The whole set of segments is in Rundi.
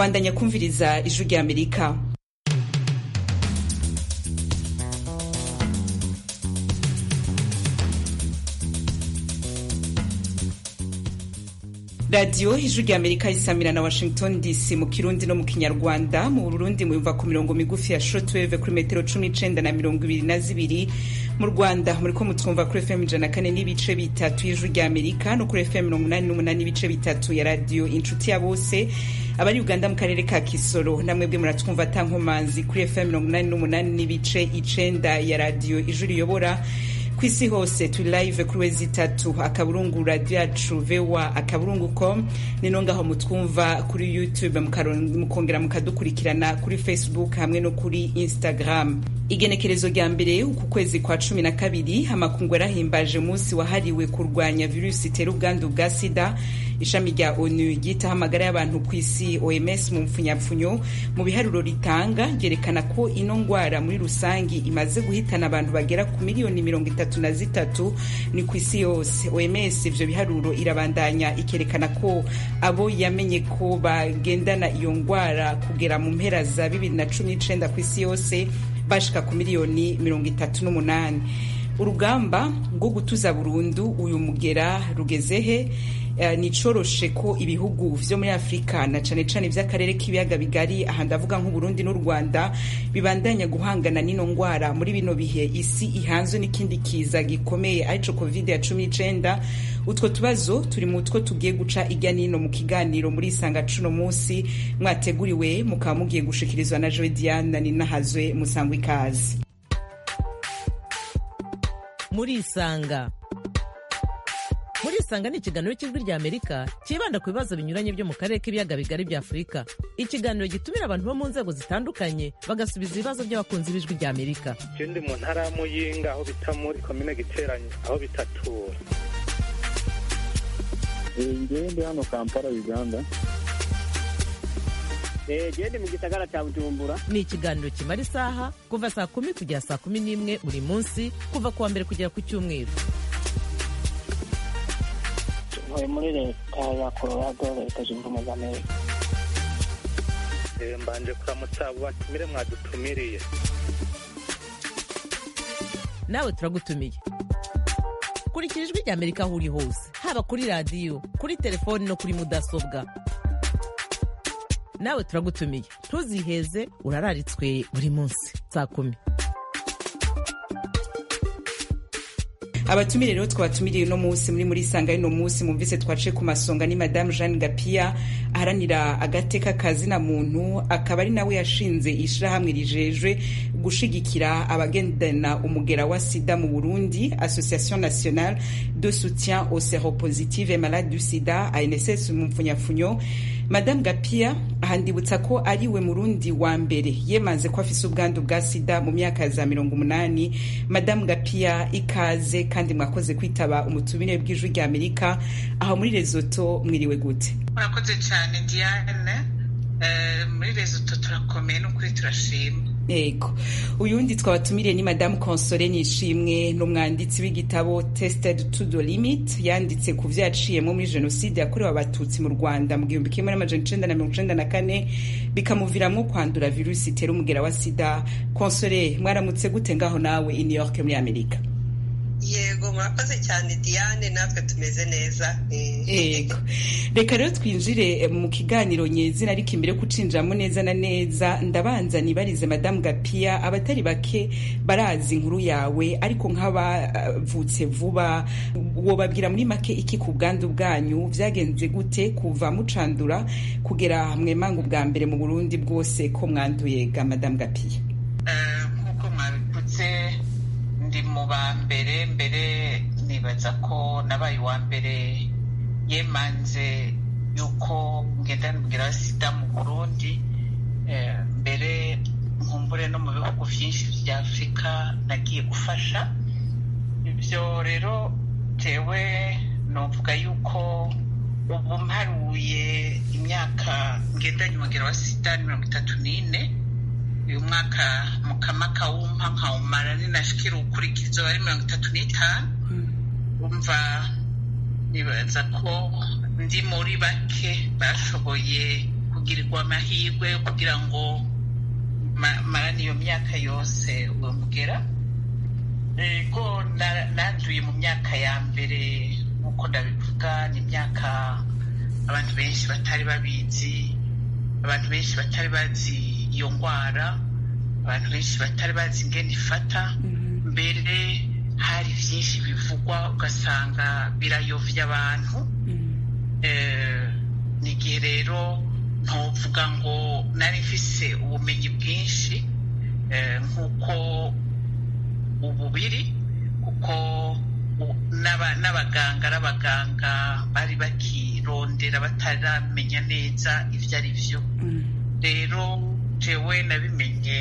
Mubandanya kumviriza ijwi rya Amerika. Radio ijwi rya Amerika isamira na Washington DC mu Kirundi no mu Kinyarwanda. Mu Burundi muyumva ku mirongo migufi ya shortwave kuri metero 19 na 22. Mu Rwanda muriko mutwumva kuri FM 104 n'ibice bitatu y'ijwi rya Amerika no kuri FM 88 n'ibice bitatu ya radio Inshuti ya Bose. Abari Uganda mu karere ka Kisoro namwe bwe muratwumva tankomanzi kuri FM 88 n'ibice 9 ya radio ijwi riyobora. Kwisi hose tu live kuri wezi tatu akaburungu radio yacu VOA@akaburungu.com ninongaho mutwumva kuri YouTube mukongera mukadukurikirana kuri Facebook hamwe no kuri Instagram. Igenekerezo rya mbere uku kwezi kwa 12 amakungu yarahimbaje umunsi wahariwe kurwanya virusi itera ubwandu bwa sida. Ishami rya ONU ryitaho amagara y'abantu kw'isi OMS mu mfunyapfunyo mu biharuro ritanga ryerekana ko ino ngwara muri rusangi imaze guhitana abantu bagera ku miliyoni 33 ni kw'isi yose. OMS ivyo biharuro irabandanya ikerekana ko abo yamenye ko bagendana iyo ngwara kugera mu mpera za 2019 kw'isi yose bashika ku miliyoni 38. Urugamba rwo gutuza burundu uyu mugera rugezehe? Nicoroshe ko ibihugu vyo muri Afrika na cane cane vy'akarere k'ibiyaga bigari aha ndavuga nk'u Burundi n'u Rwanda bibandanya guhangana n'ino ngwara muri bino bihe isi ihanzwe n'ikindi kiza gikomeye arico COVID-19. Utwo tubazo turi mu two tugiye guca irya nino mu kiganiro muri Isanga cuno munsi mwateguriwe mukaba mugiye gushikirizwa na Joe Diane Ninahazwe musangwa ikaze. Muri Isanga ni ikiganiro cy'ijwi rya Amerika kibanda ku bibazo binyuranye byo mu karere k'ibiyaga bigari bya Afurika. Ikiganiro gitumira abantu bo mu nzego zitandukanye bagasubiza ibibazo by'abakunzi b'ijwi rya Amerika. Ndi mu ntara ya Muyinga aho bita muri komine Giteranye aho bitatura. Ndi hano Kampala Uganda. Ndi mu gisagara cya Bujumbura. Ni ikiganiro kimara isaha kuva saa 10 kugera saa 11 buri munsi kuva kuwa mbere kugera ku cyumweru. Muri leta ya Colorado leta zunze ubumwe za Amerika. Mbanje kuramutsa batumire mwadutumiriye. Nawe turagutumiye. Kurikira ijwi rya Amerika aho uri hose haba kuri radio kuri telefoni no kuri mudasobwa. Nawe turagutumiye ntuziheze urararitswe buri munsi saa 10. Abatumire rero twabatumiriye no munsi muri Isanga no munsi mumvise twace ku masonga ni Madame Jeanne Gapia aharanira agateka kazina muntu akaba ari nawe yashinze ishirahamwe rijejwe gushigikira abagendana umugera wa sida mu Burundi, Association Nationale de Soutien aux Séropositifs et Malades du Sida ANSS mu mfunyapfunyo. Madame Gapia ahandibutsa ko ari we Murundi wa mbere yemaze ko afise ubwandu bwa sida mu myaka za 80. Madame Gapia ikaze kandi mwakoze kwitaba umutumire bw'ijwi rya Amerika aho muri Lesotho. Mwiriwe gute? Murakoze cyane Diane. Muri Lesotho turakomeye no kuri turashima. Ego. Uyundi twabatumiriye ni Madame Console Nishimwe n'umwanditsi w'igitabo Tested to the Limit yanditse ku vyaciyemo muri genocide yakorewe abatutsi mu Rwanda mu 1994 bikamuviramwo kwandura virusi itera umugera wa sida. Console, mwaramutse gute ngaho nawe i New York muri Amerika? Yego murakoze cyane Diane, natwe tumeze neza. Yego. Reka rero twinjire mu kiganiro nyezina ariko imbere kucinjiramo neza na neza ndabanza nibarize Madame Gapia abatari bake barazi inkuru yawe ariko nk'abavutse vuba wobabwira muri make iki ku bwandu bwanyu vyagenze gute kuva mucandura kugera hamwe mangu bwa mbere mu Burundi bwose ko mwanduye ga Madame Gapia? Nkuko mwabikutse ndi mu ba mbere nibaza ko nabaye wa mbere yemanze yuko ngendana umugera wa sida mu Burundi. Mbere nkumbure no mu bihugu vyinshi vya Afrika nagiye gufasha. Ivyo rero tewe novuga yuko ubu mparuye imyaka ngendanye umugera wa sida 34. Uyu mwaka mukamaka wumpa nkawumara ninashikira ukurikizo ari 35. Umva nibaza ko ndi muri bake bashoboye kugirirwa amahirwe kugira ngo marane iyo myaka yose uwo mugera. Ego nanduye mu myaka ya mbere nk'uko ndabivuga, ni imyaka abantu benshi batari babizi, abantu benshi batari bazi iyo ndwara, abantu benshi batari bazi ingene ifata. Mbere hari byinshi bivugwa ugasanga birayovya abantu. Nigihe rero ntovuga ngo nari mfise ubumenyi bwinshi nk'uko ubu biri, kuko n'abaganga bari bakirondera bataramenya neza ivyo ari vyo. Rero jewe nabimenye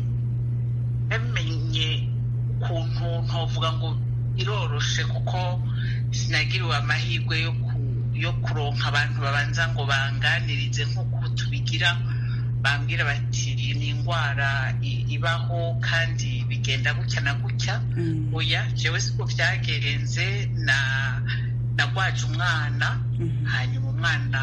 ukuntu ntovuga ngo iroroshe, kuko sinagiriwe amahirwe yo kuronka abantu babanza ngo banganirize nk'uko tubigira, bambwira bati ni indwara ibaho kandi bigenda gutya na gutya. Oya, jewe siko vyagenze. Nagwaje umwana, hanyuma umwana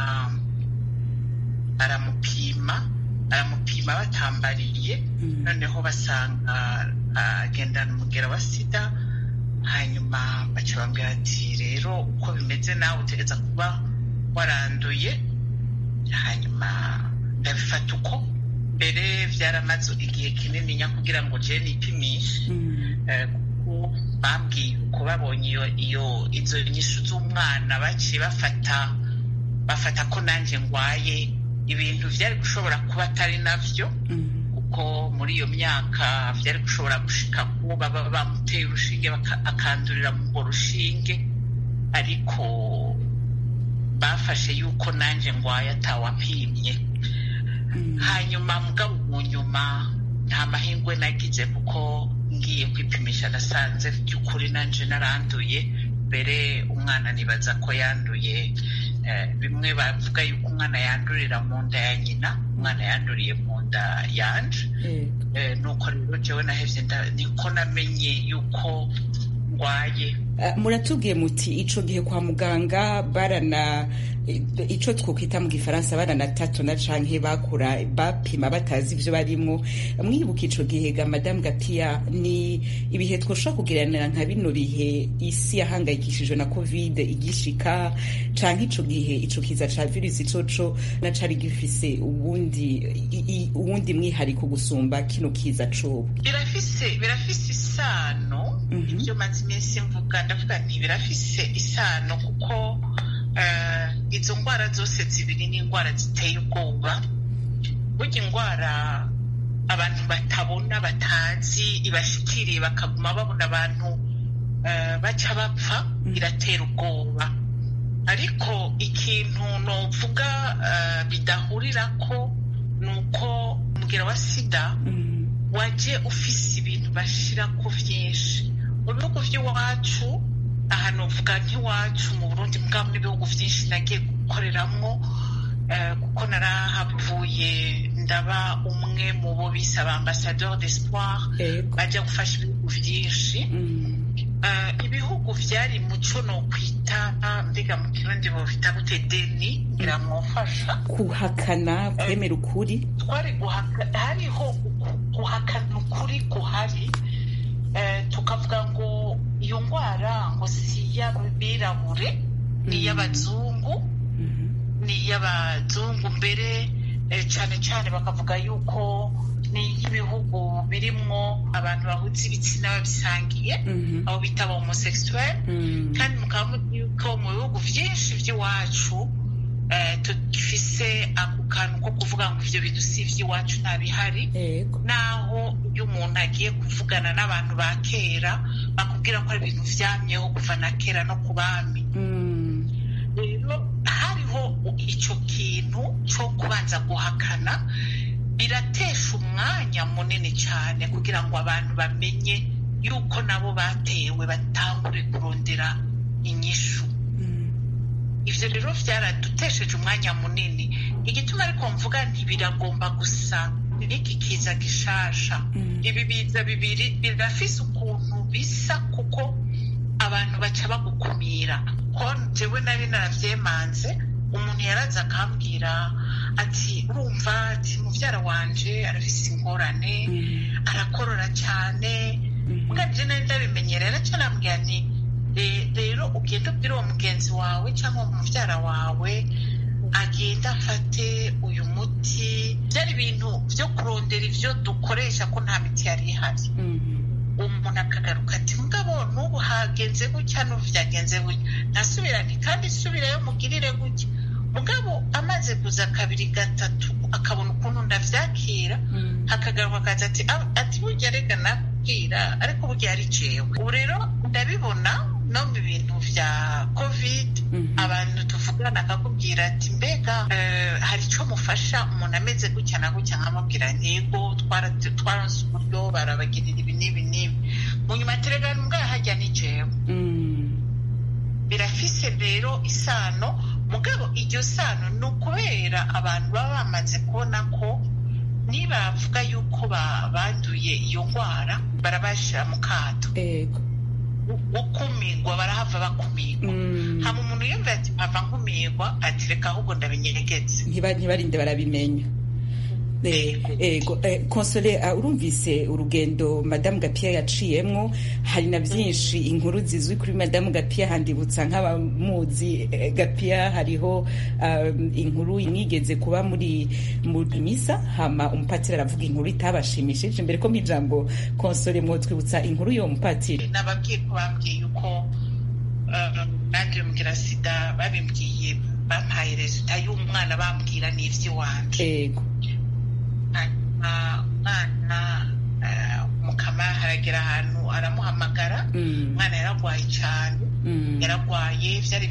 baramupima batambariye, noneho basanga agendana umugera wa sida. Hanyuma baca bambwira ati rero uko bimeze nawe utegereza kuba waranduye. Hanyuma ndabifata uko. Mbere vyaramaze igihe kinini nya kugira ngo je nipimishe, kuko bambwiye uko babonye izo nyishu z'umwana baciye bafata ko nanje ngwaye ibintu vyari gushobora kuba atari navyo, kuko muri iyo myaka vyari gushobora gushika ko baba bamuteye urushinge akandurira mu ngo rushinge, ariko bafashe yuko nanje ngwaye atawampimye. Hanyuma mugabo mu nyuma nta mahirwe nagize, kuko ngiye kwipimisha nasanze by'ukuri nanje naranduye. Mbere umwana nibaza ko yanduye, bimwe bavuga yuko umwana yandurira mu nda ya nyina, umwana yanduriye mu nda yanje. Nuko rero jewe nahevye niko namenye yuko ngwaye. Muratubwiye muti ico gihe kwa muganga ico twokwita mu gifaransa baranatato na canke bapima batazi ivyo barimwo. Mwibuka ico gihe ga Madame Gapia, ni ibihe twoshobora kugereranira nka bino bihe isi yahangayikishijwe na Covid igishika, canke ico gihe ico kiza ca virusi coco na cari gifise uwundi mwihariko gusumba kino kiza cobo? Birafise isano. Ivyo maze iminsi mvuga, ndavuga nti birafise isano, kuko izo ndwara zose zibiri ni indwara ziteye ubwoba. Burya indwara abantu batabona, batazi, ibashikiriye bakaguma babona abantu baca bapfa, iratera ubwoba. Ariko ikintu novuga bidahurirako nuko umugera wa sida waje ufise ibintu bashirako vyinshi. Mu bihugu vy'iwacu, aha novuga nk'iwacu mu Burundi, mugabo n'ibihugu vyinshi nagiye gukoreramwo, kuko narahavuye ndaba umwe mu bo bise abambassadeur d'espoir, baja gufasha ibihugu vyinshi. Ibihugu vyari muco nokwita mbega mu Kirundi bovita gute, deni biramufasha kuhakana, kwemera ukuri. Hariho guhakana ukuri guhari. Tukavuga ngo iyo ndwara ngo si iy'abirabure, ni iy'abazungu, mbere cane cane bakavuga yuko ni iy'ibihugu birimwo abantu bahuza ibitsina babisangiye, abo bita homosexuel. Kandi mukaba yuko mu bihugu vyinshi vy'iwacu tugifise ako kantu ko kuvuga ngo ivyo bintu si ivy'iwacu ntabihari. Naho iyo umuntu agiye kuvugana n'abantu ba kera bakubwira ko ari ibintu vyamyeho kuva na kera no ku bami. Rero hariho ico kintu co kubanza guhakana, biratesha umwanya munini cane kugira ngo abantu bamenye yuko nabo batewe batangure kurondera inyishu. Ivyo rero vyaradutesheje umwanya munini. Igituma ariko mvuga nti biragomba gusa n'iki kiza gishasha. Ibi biza bibiri birafise ukuntu bisa, kuko abantu baca bagukumira. Ko jewe nari naravyemanze umuntu yaraza akambwira ati urumva ati muvyara wanje arafise ingorane arakorora cyane muganje nari ndabimenyerera cyane ambwira nti rero ugenda ubwira uwo mugenzi wawe cyangwa umuvyara wawe agenda afate uyu muti. Byari ibintu byo kurondera ivyo dukoresha ko nta miti yari ihari. Umuntu akagaruka ati mugabo n'ubu hagenze gutya n'ubu vyagenze gutya nasubirane kandi subirayo mugirire gutya. Mugabo amaze kuza kabiri gatatu akabona ukuntu ndavyakira hakagaruka akaza ati burya reka nakubwira ariko burya ari jewe. Ubu rero ndabibona no mu bintu vya covid abantu tuvugana akakubwira ati mbega hari icyo mufasha umuntu ameze gutya na gutya nkamubwira ntego twaronse uburyo barabagirira ibi n'ibi n'ibi mu nyuma terega mbwa hajya ni jewe. Birafise rero isano mugabo iryo sano ni ukubera abantu baba bamaze kubona ko niba bavuga yuko banduye iyo ndwara barabashira mu kato gukumirwa, barahava bakumirwa. hama umuntu yumva ati mpava nkumirwa ati reka ahubwo ndabinyegetse ntibarinde barabimenya. Console, urumvise urugendo Madame Gapia yaciyemwo, hari na byinshi inkuru zizwi kuri Madame Gapia handibutsa nk'abamuzi. Gapia hariho inkuru inigeze kuba muri misa, hama umupatiri aravuga inkuru itabashimishije. Mbere ko mw'ijambo Console mwotwibutsa inkuru yo mupatiri. Nababwiye ko bambwiye yuko nanjye mugira sida, babimbwiye bampaye resulta y'umwana bambwira n'ivy'iwanje. Umwana mukama haragera ahantu aramuhamagara, umwana yaragwaye cyane, yaragwaye vyari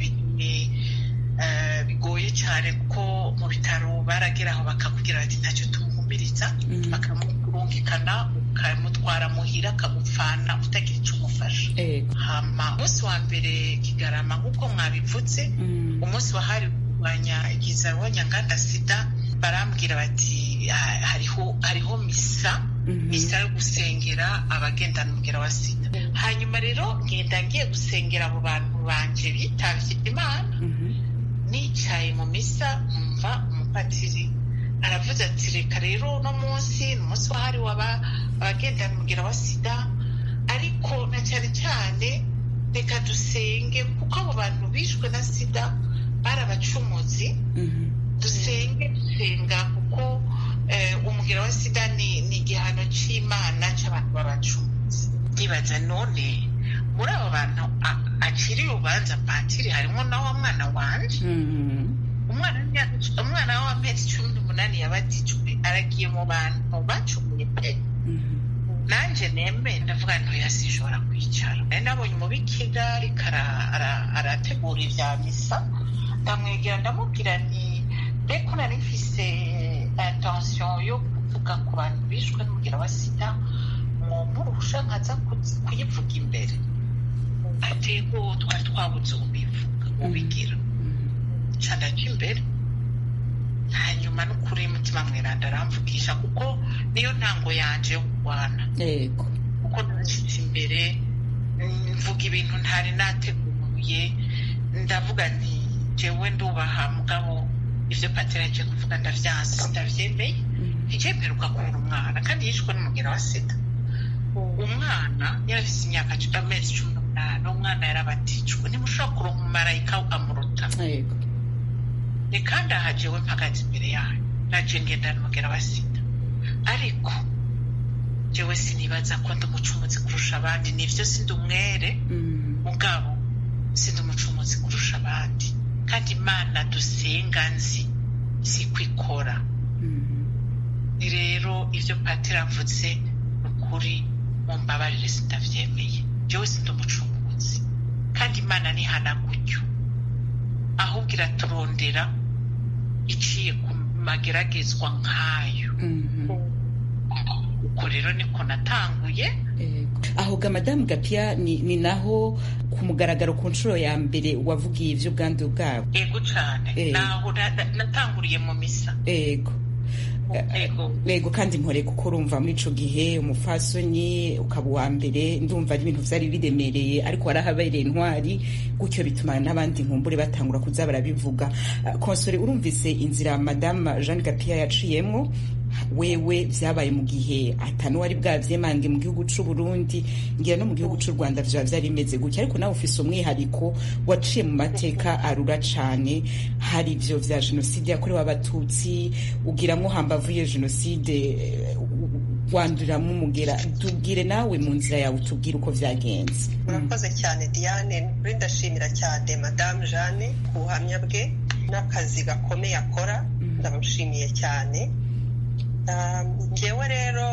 bigoye cyane kuko mu bitaro baragera aho bakakubwira bati ntacyo tumuhumiriza, bakamurungikana ukamutwara muhira akamupfana utagira icyo umufasha. Hama umunsi wa mbere Kigarama nk'uko mwabivutse, umunsi wahari kurwanya igizarwa nyanganda sida, barambwira bati hariho misa yo gusengera abagendana umugera wa sida. Hanyuma rero ngenda ngiye gusengera abo bantu banje bitavye Imana, nicaye mu misa mva umupatiri aravuze ati reka rero no munsi wahariwe abagendana umugera wa sida, ariko na cyane cyane reka dusenge kuko abo bantu bishwe na sida barabacumuzi. dusenga kuko umugera wa sida ni igihano c'Imana c'abantu b'abacumuzi. Ndibaza none muri abo bantu aciriye urubanza patiri harimo na wa mwana wanje. umwana w'amezi 18 yabatijwe, aragiye mu bantu bacumuye pe. Nanje nembe ndavuga nto yasishobora kwicara. Nabonye umubikira ariko arategura ivya misa, ndamwegera ndamubwira nti reko nari mfise intention yo kuvuga ku bantu bishwe n'umugera wa sida, murusha nkaza kuyivuga imbere. Atego twari twabuze ubigira candaca imbere. Hanyuma n'ukuri mutima mweranda aramvugisha kuko niyo ntango yanje yo kurwana. Kuko nashitse imbere mvuga ibintu ntari nateguye, ndavuga nti jewe ndubaha mugabo ivyo patiri aje kuvuga ndavyanse ndavyemeye. Nticemeruka kubura umwana kandi yishwe n'umugera wa sida. Umwana yarafise imyaka amezi 18, umwana yarabatijwe. Ntimushobora kuronka umumarayika amuruta. Kandi aha jewe mpagaze imbere yayo naje ngendana umugera wa sida, ariko jewe sinibaza ko ndi umucumuzi kurusha abandi. Nivyo sindi umwere mugabo sindi umucumuzi kurusha abandi, kandi Imana dusenga nzi siko ikora. Ni rero ivyo patiri avuze ukuri mumbabarire sindavyemeye. Jewe sindi umucumuzi kandi Imana nihana gutyo, ahubwo iraturondera iciye ku mageragezwa nk'ayo. Uko rero niko natanguye. Aho ga Madame Gapia ni naho ku mugaragaro ku nshuro ya mbere wavugiye ivy'ubwandu bwabo. Ego cane, naho natanguriye mu misa. Lego kandi mpore kuko urumva muri ico gihe umufasoni ukaba uwa mbere ndumva ari ibintu vyari biremereye ariko warahabereye intwari gutyo bituma n'abandi nkumbure batangura kuza barabivuga. Konsore urumvise inzira Madame Jeanne Gapia yaciyemwo wewe vyabaye mu gihe atanu wari bwavyemange mu gihugu c'u Burundi ngira no mu gihugu c'u Rwanda vyari bimeze gutya ariko nawe ufise umwihariko waciye mu mateka arura cane hari ivyo vya jenoside yakorewe abatutsi ugiramwo hambavuye jenoside wanduramo umugera tubwire nawe mu nzira yawe tubwire uko vyagenze. Murakoze cyane Diane ndashimira cyane Madame Jeanne ku buhamya bwe n'akazi gakomeye akora ndamushimiye cyane. Njyewe rero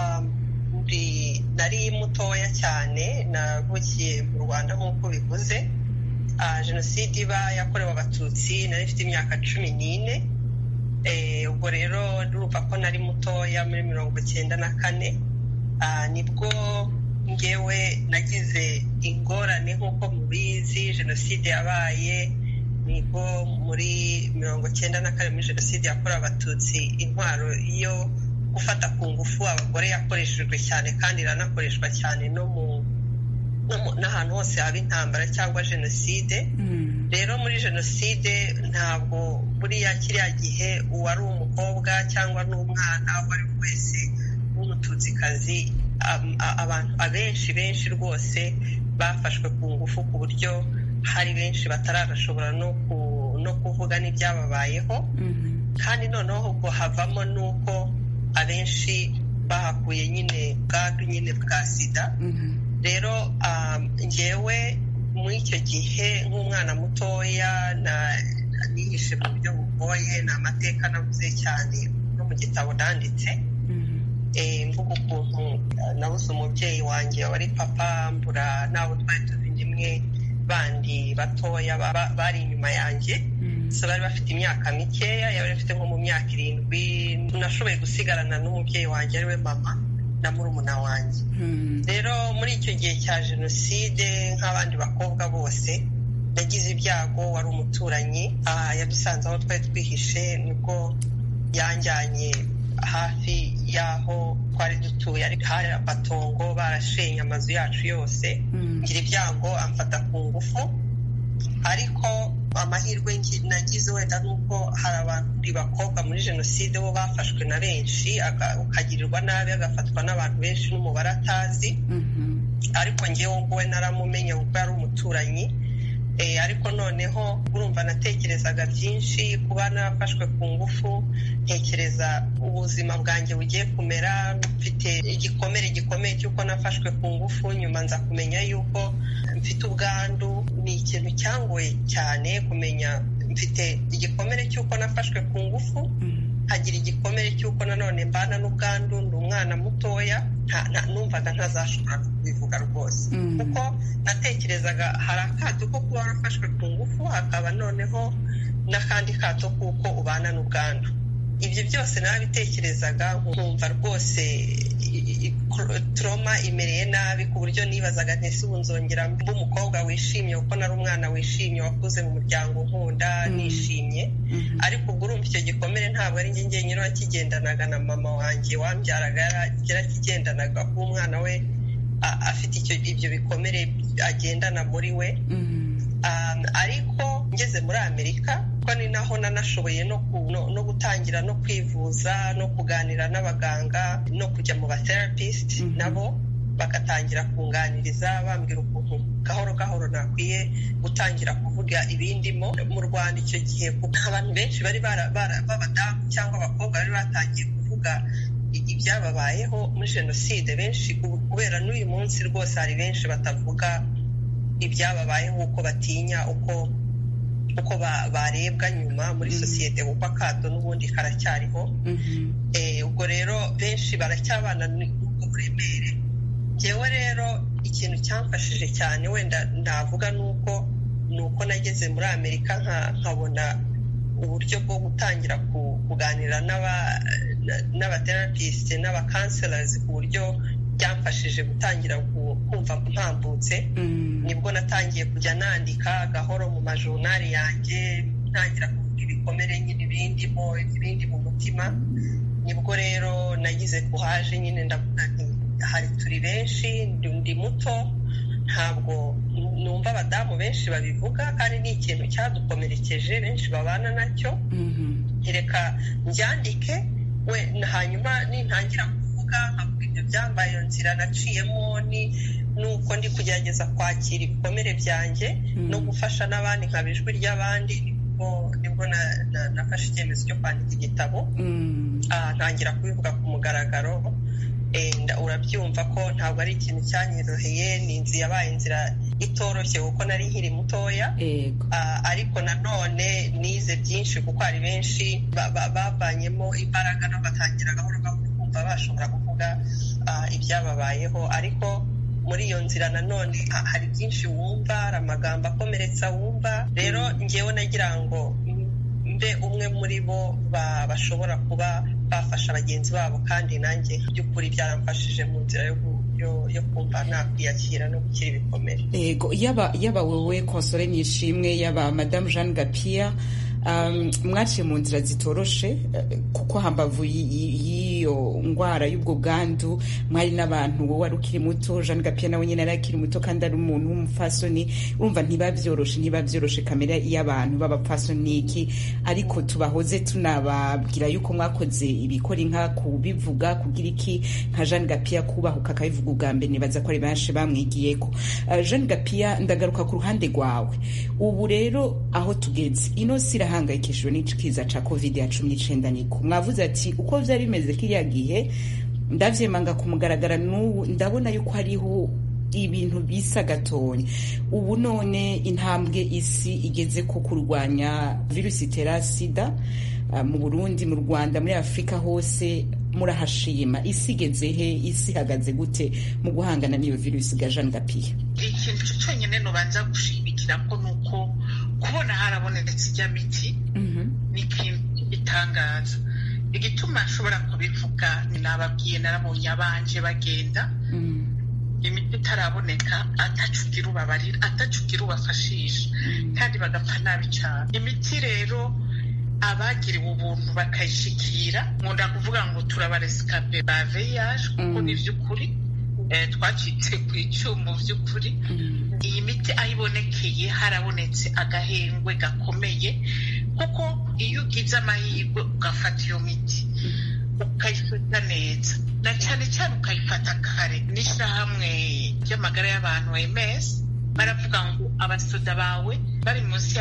nari mutoya cyane navukiye mu Rwanda nk'uko bivuze jenoside iba yakorewe abatutsi nari mfite imyaka 14 ubwo rero urumva ko nari mutoya muri 1994 nibwo njyewe nagize ingorane nk'uko mubizi jenoside yabaye nibwo muri 1994 muri jenoside yakorewe abatutsi intwaro yo gufata ku ngufu abagore yakoreshejwe cyane kandi iranakoreshwa cyane n'ahantu hose haba intambara cyangwa jenoside. Rero muri jenoside ntabwo buriya kiriya gihe uwari umukobwa cyangwa n'umwana uwo ari we wese w'umututsikazi abantu benshi rwose bafashwe ku ngufu ku buryo hari benshi batarashobora no kuvuga n'ibyababayeho kandi noneho ubwo havamo n'uko abenshi bahakuye nyine ubwandu nyine bwa sida. Rero njyewe muri icyo gihe nk'umwana mutoya nihishe mu buryo bugoye ni amateka navuze cyane no mu gitabo nanditse mvuga ukuntu nabuze umubyeyi wanjye wari papa mbura n'abo twari tuzindi imwe bandi batoya bari inyuma yanjye so bari bafite imyaka mikeya yari afite nko mu myaka 7 tunashoboye gusigarana n'umubyeyi wanjye ari we mama na murumuna wanjye. Rero muri icyo gihe cya jenoside nk'abandi bakobwa bose nagize ibyago wari umuturanyi yadusanze aho twari twihishe nibwo yanjyanye hafi y'aho twari dutuye hari abatongo barashenye amazu yacu yose ngira ibyago amfata ku ngufu ariko amahirwe nagize wenda nuko hari abandi bakobwa muri jenoside bo bafashwe na benshi ukagirirwa nabi agafatwa n'abantu benshi n'umubare atazi ariko njyewe ubwo naramumenye kuko yari umuturanyi ariko noneho urumva natekerezaga byinshi kuba nafashwe ku ngufu ntekereza ubuzima bwanjye bugiye kumera mfite igikomere gikomeye cy'uko nafashwe ku ngufu nyuma nza kumenya yuko mfite ubwandu ni ikintu cyangoye cyane kumenya mfite igikomere cy'uko nafashwe ku ngufu hagira igikomere cy'uko nanone mbana n'ubwandu ndi umwana mutoya numvaga ntazashobora kubivuga rwose kuko natekerezaga hari akato ko kuba warafashwe ku ngufu hakaba noneho n'akandi kato kuko ubana n'ubwandu. Ibyo byose nabitekerezaga nkumva rwose trauma imereye nabi ku buryo nibazaga ntese ubu nzongera mba umukobwa wishimye kuko nari umwana wishimye wakuze mu muryango nkunda nishimye ariko ubwo urumva icyo gikomere ntabwo ari njye nyine wakigendanaga na mama wanjye wambyaraga yarakigendanaga kuba umwana we afite ibyo bikomere agendana muri we. Ariko ngeze muri Amerika ko ni naho nanashoboye no gutangira no kwivuza no kuganira n'abaganga no kujya mu batherapist nabo bagatangira kunganiriza bambwira ukuntu gahoro gahoro nakwiye gutangira kuvuga ibindimo. Mu Rwanda icyo gihe abantu benshi bari b'abadamu cyangwa abakobwa bari batangiye kuvuga ibyababayeho muri jenoside benshi kubera n'uyu munsi rwose hari benshi batavuga ibyababayeho uko batinya uko barebwa nyuma muri sosiyete kuko akato n'ubundi karacyariho. Ubwo rero benshi baracyabana n'ubwo buremere. Njyewe rero ikintu cyamfashije cyane wenda ndavuga nuko nageze muri Amerika nkabona uburyo bwo gutangira kuganira n'abatherapist n'abacounselors ku buryo byamfashije gutangira kumva mpambutse. Nibwo natangiye kujya nandika gahoro mu majurnali yanjye ntangira kuvuga ibikomere nyine ibindi mu mutima nibwo rero nagize kuhaje nyine ndavuga nti hari turi benshi ndi muto ntabwo numva abadamu benshi babivuga kandi ni ikintu cyadukomerekeje benshi babana nacyo reka mbyandike we hanyuma nintangira kuvuga nkavuga ibyo byambaye iyo nzira naciyemo nuko ndi kugerageza kwakira ibikomere byanjye no gufasha n'abandi nkaba ijwi ry'abandi nibwo nafashe icyemezo cyo kwandika igitabo ntangira kubivuga ku mugaragaro urabyumva ko ntabwo ari ikintu cyanyoroheye ni yabaye inzira itoroshye kuko nari nkiri mutoya ariko nanone nize byinshi kuko hari benshi bavanyemo imbaraga no batangira gahoro gahoro kumva bashobora kuvuga ibyababayeho ariko muri iyo nzira nanone hari byinshi wumva hari amagambo akomeretsa wumva rero ngewe nagira ngo mbe umwe muri bo bashobora kuba bafasha bagenzi babo kandi nanjye by'ukuri byaramfashije mu nzira yo kumva nakwiyakira no gukira ibikomere. Yego yaba wowe Console Nishimwe yaba Madame Jeanne Gapia mwaciye mu nzira zitoroshe kuko hambavu y'iyo ngwara y'ubwo bwandu mwari n'abantu wowe wari ukiri muto Jeanne Gapia nawe nyine yari akiri muto kandi ari umuntu w'umupfasoni urumva ntibabyoroshe kamere y'abantu b'abapfasoniki ariko tubahoze tunababwira yuko mwakoze ibikora inka kubivuga kugira iki nka Jeanne Gapia kubahuka akabivuga ubwa mbere nibaza ko ari benshi bamwigiyeko. Jeanne Gapia ndagaruka ku ruhande rwawe ubu rero aho tugeze ino hangayikishijwe n'ikiza ca COVID-19 niko mwavuze ati uko vyari bimeze kiriya gihe ndavyemanga ku mugaragara n'ubu ndabona yuko hariho ibintu bisa gatonya ubu none intambwe isi igeze ko kurwanya virusi itera sida mu Burundi mu Rwanda muri Afrika hose murahashima isi igeze he isi ihagaze gute mu guhangana n'iyo virusi ga Jeanne Gapia? Ikintu cyonyine nobanza gushimikira ko nuko kubona harabonetse ijya miti ni ikintu gitangaza igituma nshobora kubivuga nababwiye narabonye abanje bagenda imiti itaraboneka atacugira ubabarira atacugira ubafashisha kandi bagapfa nabi cyane. Imiti rero abagiriwe ubuntu bakayishikira nkunda kuvuga ngo turabaresikape ba VIH kuko ni by'ukuri twacitse ku icyuma by'ukuri. Iyi miti ayibonekeye harabonetse agahengwe gakomeye kuko iyo ugize amahirwe ugafata iyo miti ukayifata neza na cyane cyane ukayifata kare. N'ishyirahamwe ry'amagara y'abantu OMS baravuga ngo abasoda bawe bari munsi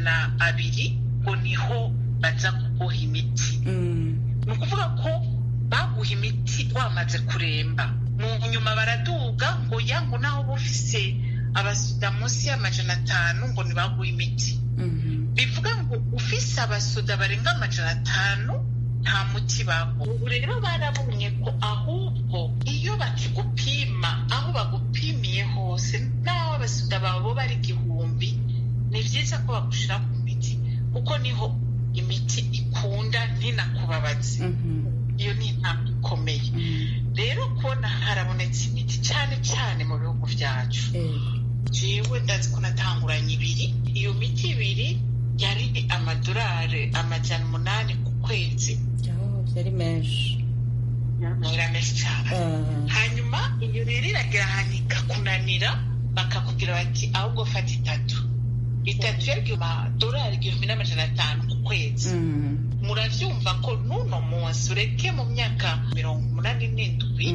y'200 ngo niho baza kuguha imiti. Ni ukuvuga ko baguha imiti wamaze kuremba mu nyuma baraduga ngo yangu naho bufise abasoda munsi y'500 ngo nibaguha imiti. Bivuga ngo ufise abasoda barenga 500 nta muti baguha. Ubu rero barabonye ko ahubwo iyo bakigupima aho bagupimiye hose naho abasoda babo bari 1000 ni byiza ko bagushira ku miti kuko niho imiti ikunda ntinakubabaze. Iyo ni intambwe ikomeye rero kubona harabonetse imiti cyane cyane mu bihugu byacu. Jewe ndazi ko natanguranye 2 iyo miti 2 yari amadolari $800 ku kwezi. Byari menshi cyane. Hanyuma iyo rero iragira ahantu ikakunanira bakakubwira bati ahubwo fata 3 yari $1,500 ku kwezi. Muravyumva ko nuno munsi ureke mu myaka 87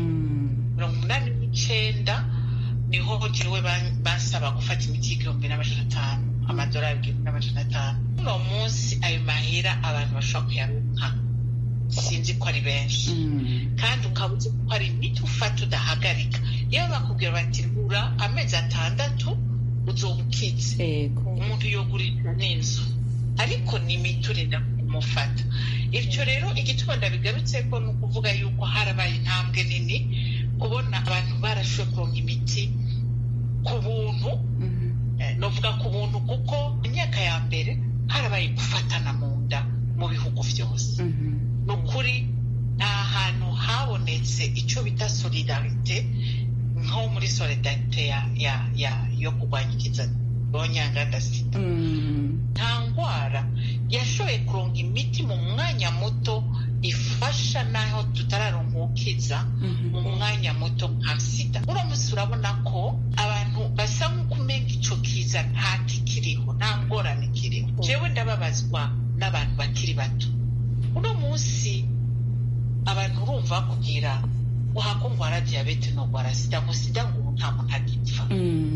89 niho jewe basaba gufata imiti $1,500 amadolari $1,500. Uno munsi ayo mahera abantu bashobora kuyaronka sinzi ko ari benshi kandi ukabuze ko ari imiti ufata udahagarika. Iyo bakubwira bati mbura amezi 6 uzobukize umuntu yogurira n'inzu ariko ni imiti urinda kumufata. Ibyo rero igituma ndabigarutse ko no kuvuga yuko harabaye intambwe nini kubona abantu barashoboye kuronka imiti ku buntu. Novuga ku buntu kuko imyaka ya mbere harabaye gufatana mu nda mu bihugu byose. Nukuri nta hantu habonetse icyo bita solidarite nko muri solidarite yo kurwanya ikiza bonyanganda sida. Nta ndwara yashoboye kuronka imiti mu mwanya muto ifasha naho tutararonka ukiza mu mwanya muto nka sida. Uno munsi urabona ko abantu basa nk'ukumenga ico kiza nta kikiriho, nta ngorane kiriho. Jewe ndababazwa n'abantu bakiri bato. Uno munsi abantu urumva bakubwira wahako ngwara diyabete no ngwara sida, ngo sida ngo nta muntu agipfa.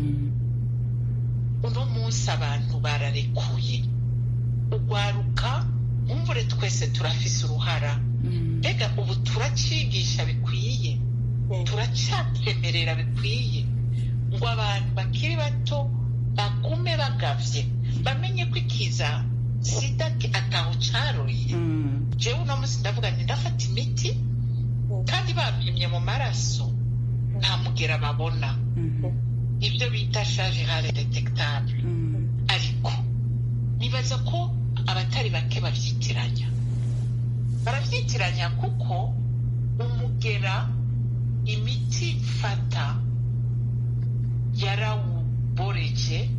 Uno munsi abantu bararekuye ugwaruka, umvure twese turafise uruhara. Mbega ubu turacigisha bikwiye, turacatwemerera bikwiye ngo abantu bakiri bato bagume bagavye, bamenye ko ikiza sida ataho caroye. Jewe uno munsi ndavuga nti ndafata imiti kandi bapimye mu maraso nta mugera babona, ibyo bita charge virale detectable. Ariko nibaza ko abatari bake bavyitiranya, baravyitiranya kuko umugera imiti fata yarawuboreje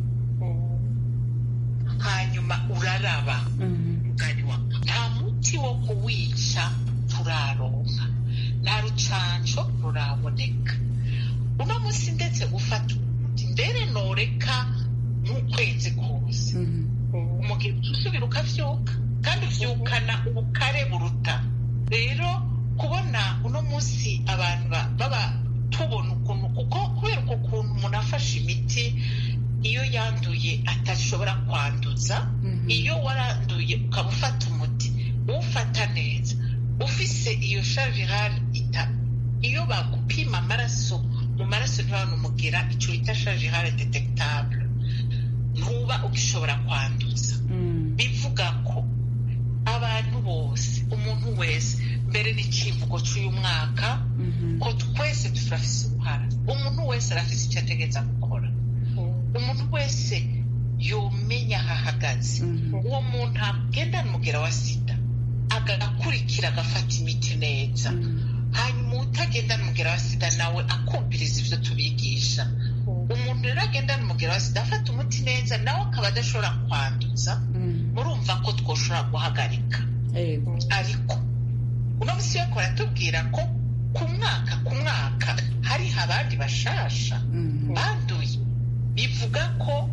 hanyuma uraraba uganiwa. Nta muti wo kuwica turaronka, nta rucanco ruraboneka. Uno munsi ndetse gufata umuti mbere noreka nk'ukwezi kose, umugero usubira ukavyuka kandi uvyukana ubukare buruta. Rero kubona uno munsi abantu baba tubona ukuntu, kuko kubera uko kuntu umuntu afashe imiti iyo yanduye atashobora kwanduza. Iyo waranduye ukaba ufata umuti uwufata neza ufise iyo charge virale iyo bagupima amaraso, mu maraso ntibabona umugera, ico bita charge virale detectable, ntuba ugishobora kwanduza. Bivuga ko abantu bose, umuntu wese, mbere n'icivugo c'uyu mwaka ko twese turafise uruhara. Umuntu wese arafise icyo ategereza gukora. Umuntu wese yomenya ahahagaze. Uwo muntu agendana umugera wa sida agakurikira agafata imiti neza, hanyuma utagendana umugera wa sida nawe akumviriza ivyo tubigisha. Umuntu rero agendana umugera wa sida afata umuti neza, nawe akaba adashobora kwanduza. Murumva ko twoshobora guhagarika. Ariko uno musi yo baratubwira ko ku mwaka hari abandi bashasha banduye. Bivuga ko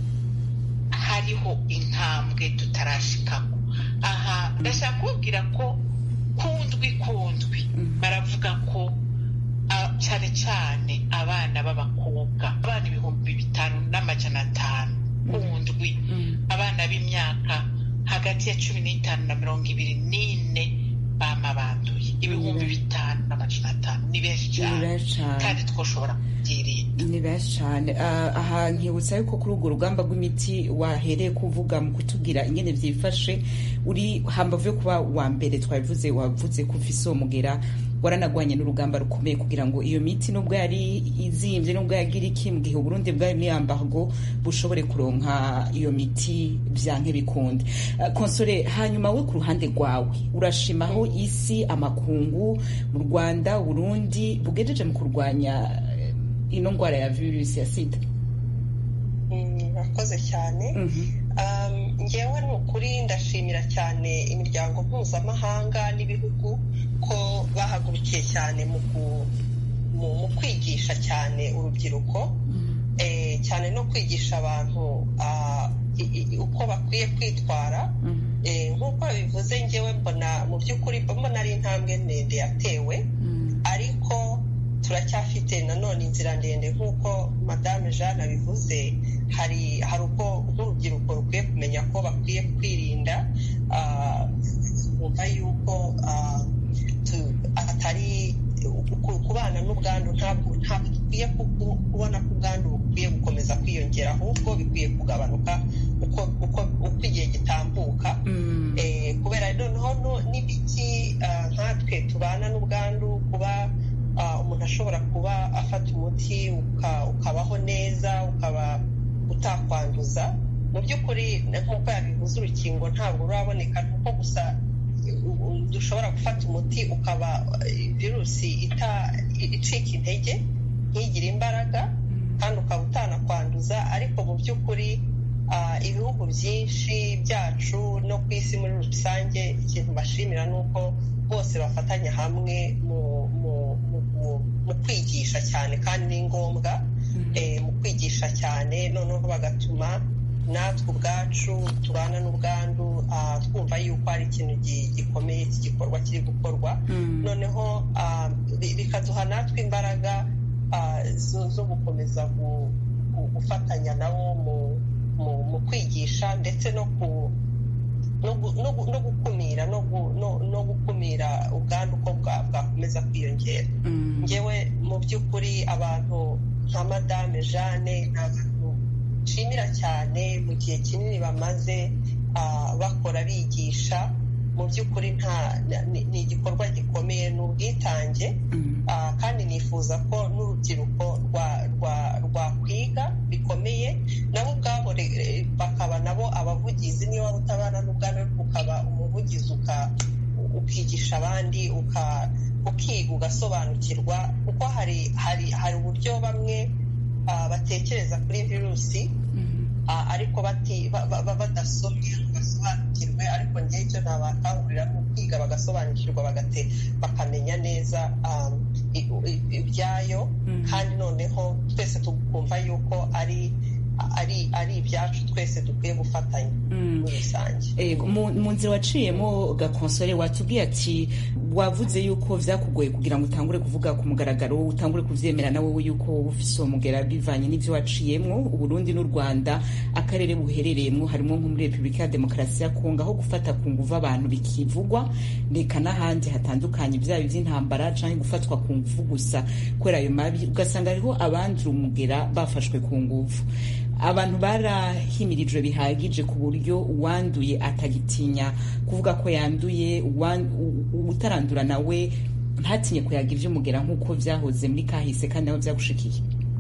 hariho intambwe tutarashikako. Aha ndashaka kubwira ko kundwi baravuga ko cyane cyane abana b'abakobwa, abana 5,500 kundwi, abana b'imyaka hagati ya 15 na 24 bama banduye 5,500. Ni benshi cyane kandi twoshobora kubyirinda. Ni benshi cyane. Aha nkibutsa yuko kuri urwo rugamba rw'imiti wahereye kuvuga mu kutubwira ingene vyifashe, uri hambavu yo kuba wa mbere twabivuze, wavuze ko ufise uwo mugera, waranagwanye n'urugamba rukomeye kugira ngo iyo miti nubwo yari izimvye, nubwo yagira iki, mu gihe Burundi bwari muri embargo, bushobore kuronka iyo miti vyanke bikunde. Konsole, hanyuma we ku ruhande rwawe urashimaho isi, amakungu, mu Rwanda, Burundi bugejeje mu kurwanya ino ngwara ya virusi ya sida? Murakoze cyane. Ngewe ni ukuri ndashimira cyane imiryango mpuzamahanga n'ibihugu ko bahagurukiye cyane mu kwigisha cyane urubyiruko, cyane no kwigisha abantu uko bakwiye kwitwara. Nk'uko babivuze, ngewe mbona mu by'ukuri mbona ari intambwe ndende yatewe, ariko turacyafite nanone inzira ndende. Nk'uko Madame Jeanne abivuze, hari uko nk'urubyiruko rukwiye kumenya ko bakwiye kwirinda, kumva yuko atari kubana n'ubwandu, ntabwo dukwiye kubona ko ubwandu bukwiye gukomeza kwiyongera, ahubwo bikwiye kugabanuka uko igihe gitambuka. Kubera noneho n'ibiki nkatwe tubana n'ubwandu, kuba umuntu ashobora kuba afata umuti ukabaho neza, ukaba utakwanduza. Mu by'ukuri nk'uko yabivuze, urukingo ntabwo ruraboneka, nuko gusa dushobora gufata umuti ukaba virusi icika intege, ntigire imbaraga, kandi ukaba utanakwanduza. Ariko mu by'ukuri ibihugu byinshi byacu no ku isi muri rusange ikintu bashimira ni uko bose bafatanya hamwe mu kwigisha cyane kandi ni ngombwa mu kwigisha cyane noneho bagatuma natwe ubwacu tubana n'ubwandu twumva yuko ari ikintu gikomeye iki gikorwa kiri gukorwa noneho bikaduha natwe imbaraga zo gukomeza gufatanya nabo mu kwigisha ndetse no gukumira no gukumira ubwandu uko bwakomeza kwiyongera ngewe mu by'ukuri abantu nka madame Jeanne ni abantu nshimira cyane mu gihe kinini bamaze bakora bigisha mu by'ukuri ni igikorwa gikomeye ni ubwitange kandi nifuza ko n'urubyiruko rwakwiga bikomeye nabo ubwabo bakaba nabo abavugizi niba waba utabana n'ubwandu ukaba umuvugizi ukigisha abandi ukiga ugasobanukirwa kuko hari uburyo bamwe batekereza kuri virusi ariko badasomye ngo basobanukirwe ariko njyewe icyo nabakangurira ni ukwiga bagasobanukirwa bakamenya neza ibyayo kandi noneho twese tukumva yuko ari ibyacu twese dukwiye gufatanya muri rusange. Mu nzira waciyemo Gakonsole watubwiye ati wavuze yuko vyakugoye kugira ngo utangure kuvuga ku mugaragaro utangure kuvyemera nawe yuko ufise uwo mugera bivanye n'ivyo waciyemwo Uburundi n'u Rwanda akarere buherereyemwo harimo nko muri Republika ya Demokarasi ya Kongo aho gufata ku nguvu abantu bikivugwa ndeka n'ahandi hatandukanye byaba ivy'intambara canke gufatwa ku nguvu gusa kwera ayo mabi ugasanga hariho abandi umugera bafashwe ku nguvu abantu barahimirijwe bihagije ku buryo uwanduye atagitinya kuvuga ko yanduye utarandura nawe ntatinye kuyaga ivy'umugera nk'uko vyahoze muri kahise kandi aho vyagushikiye.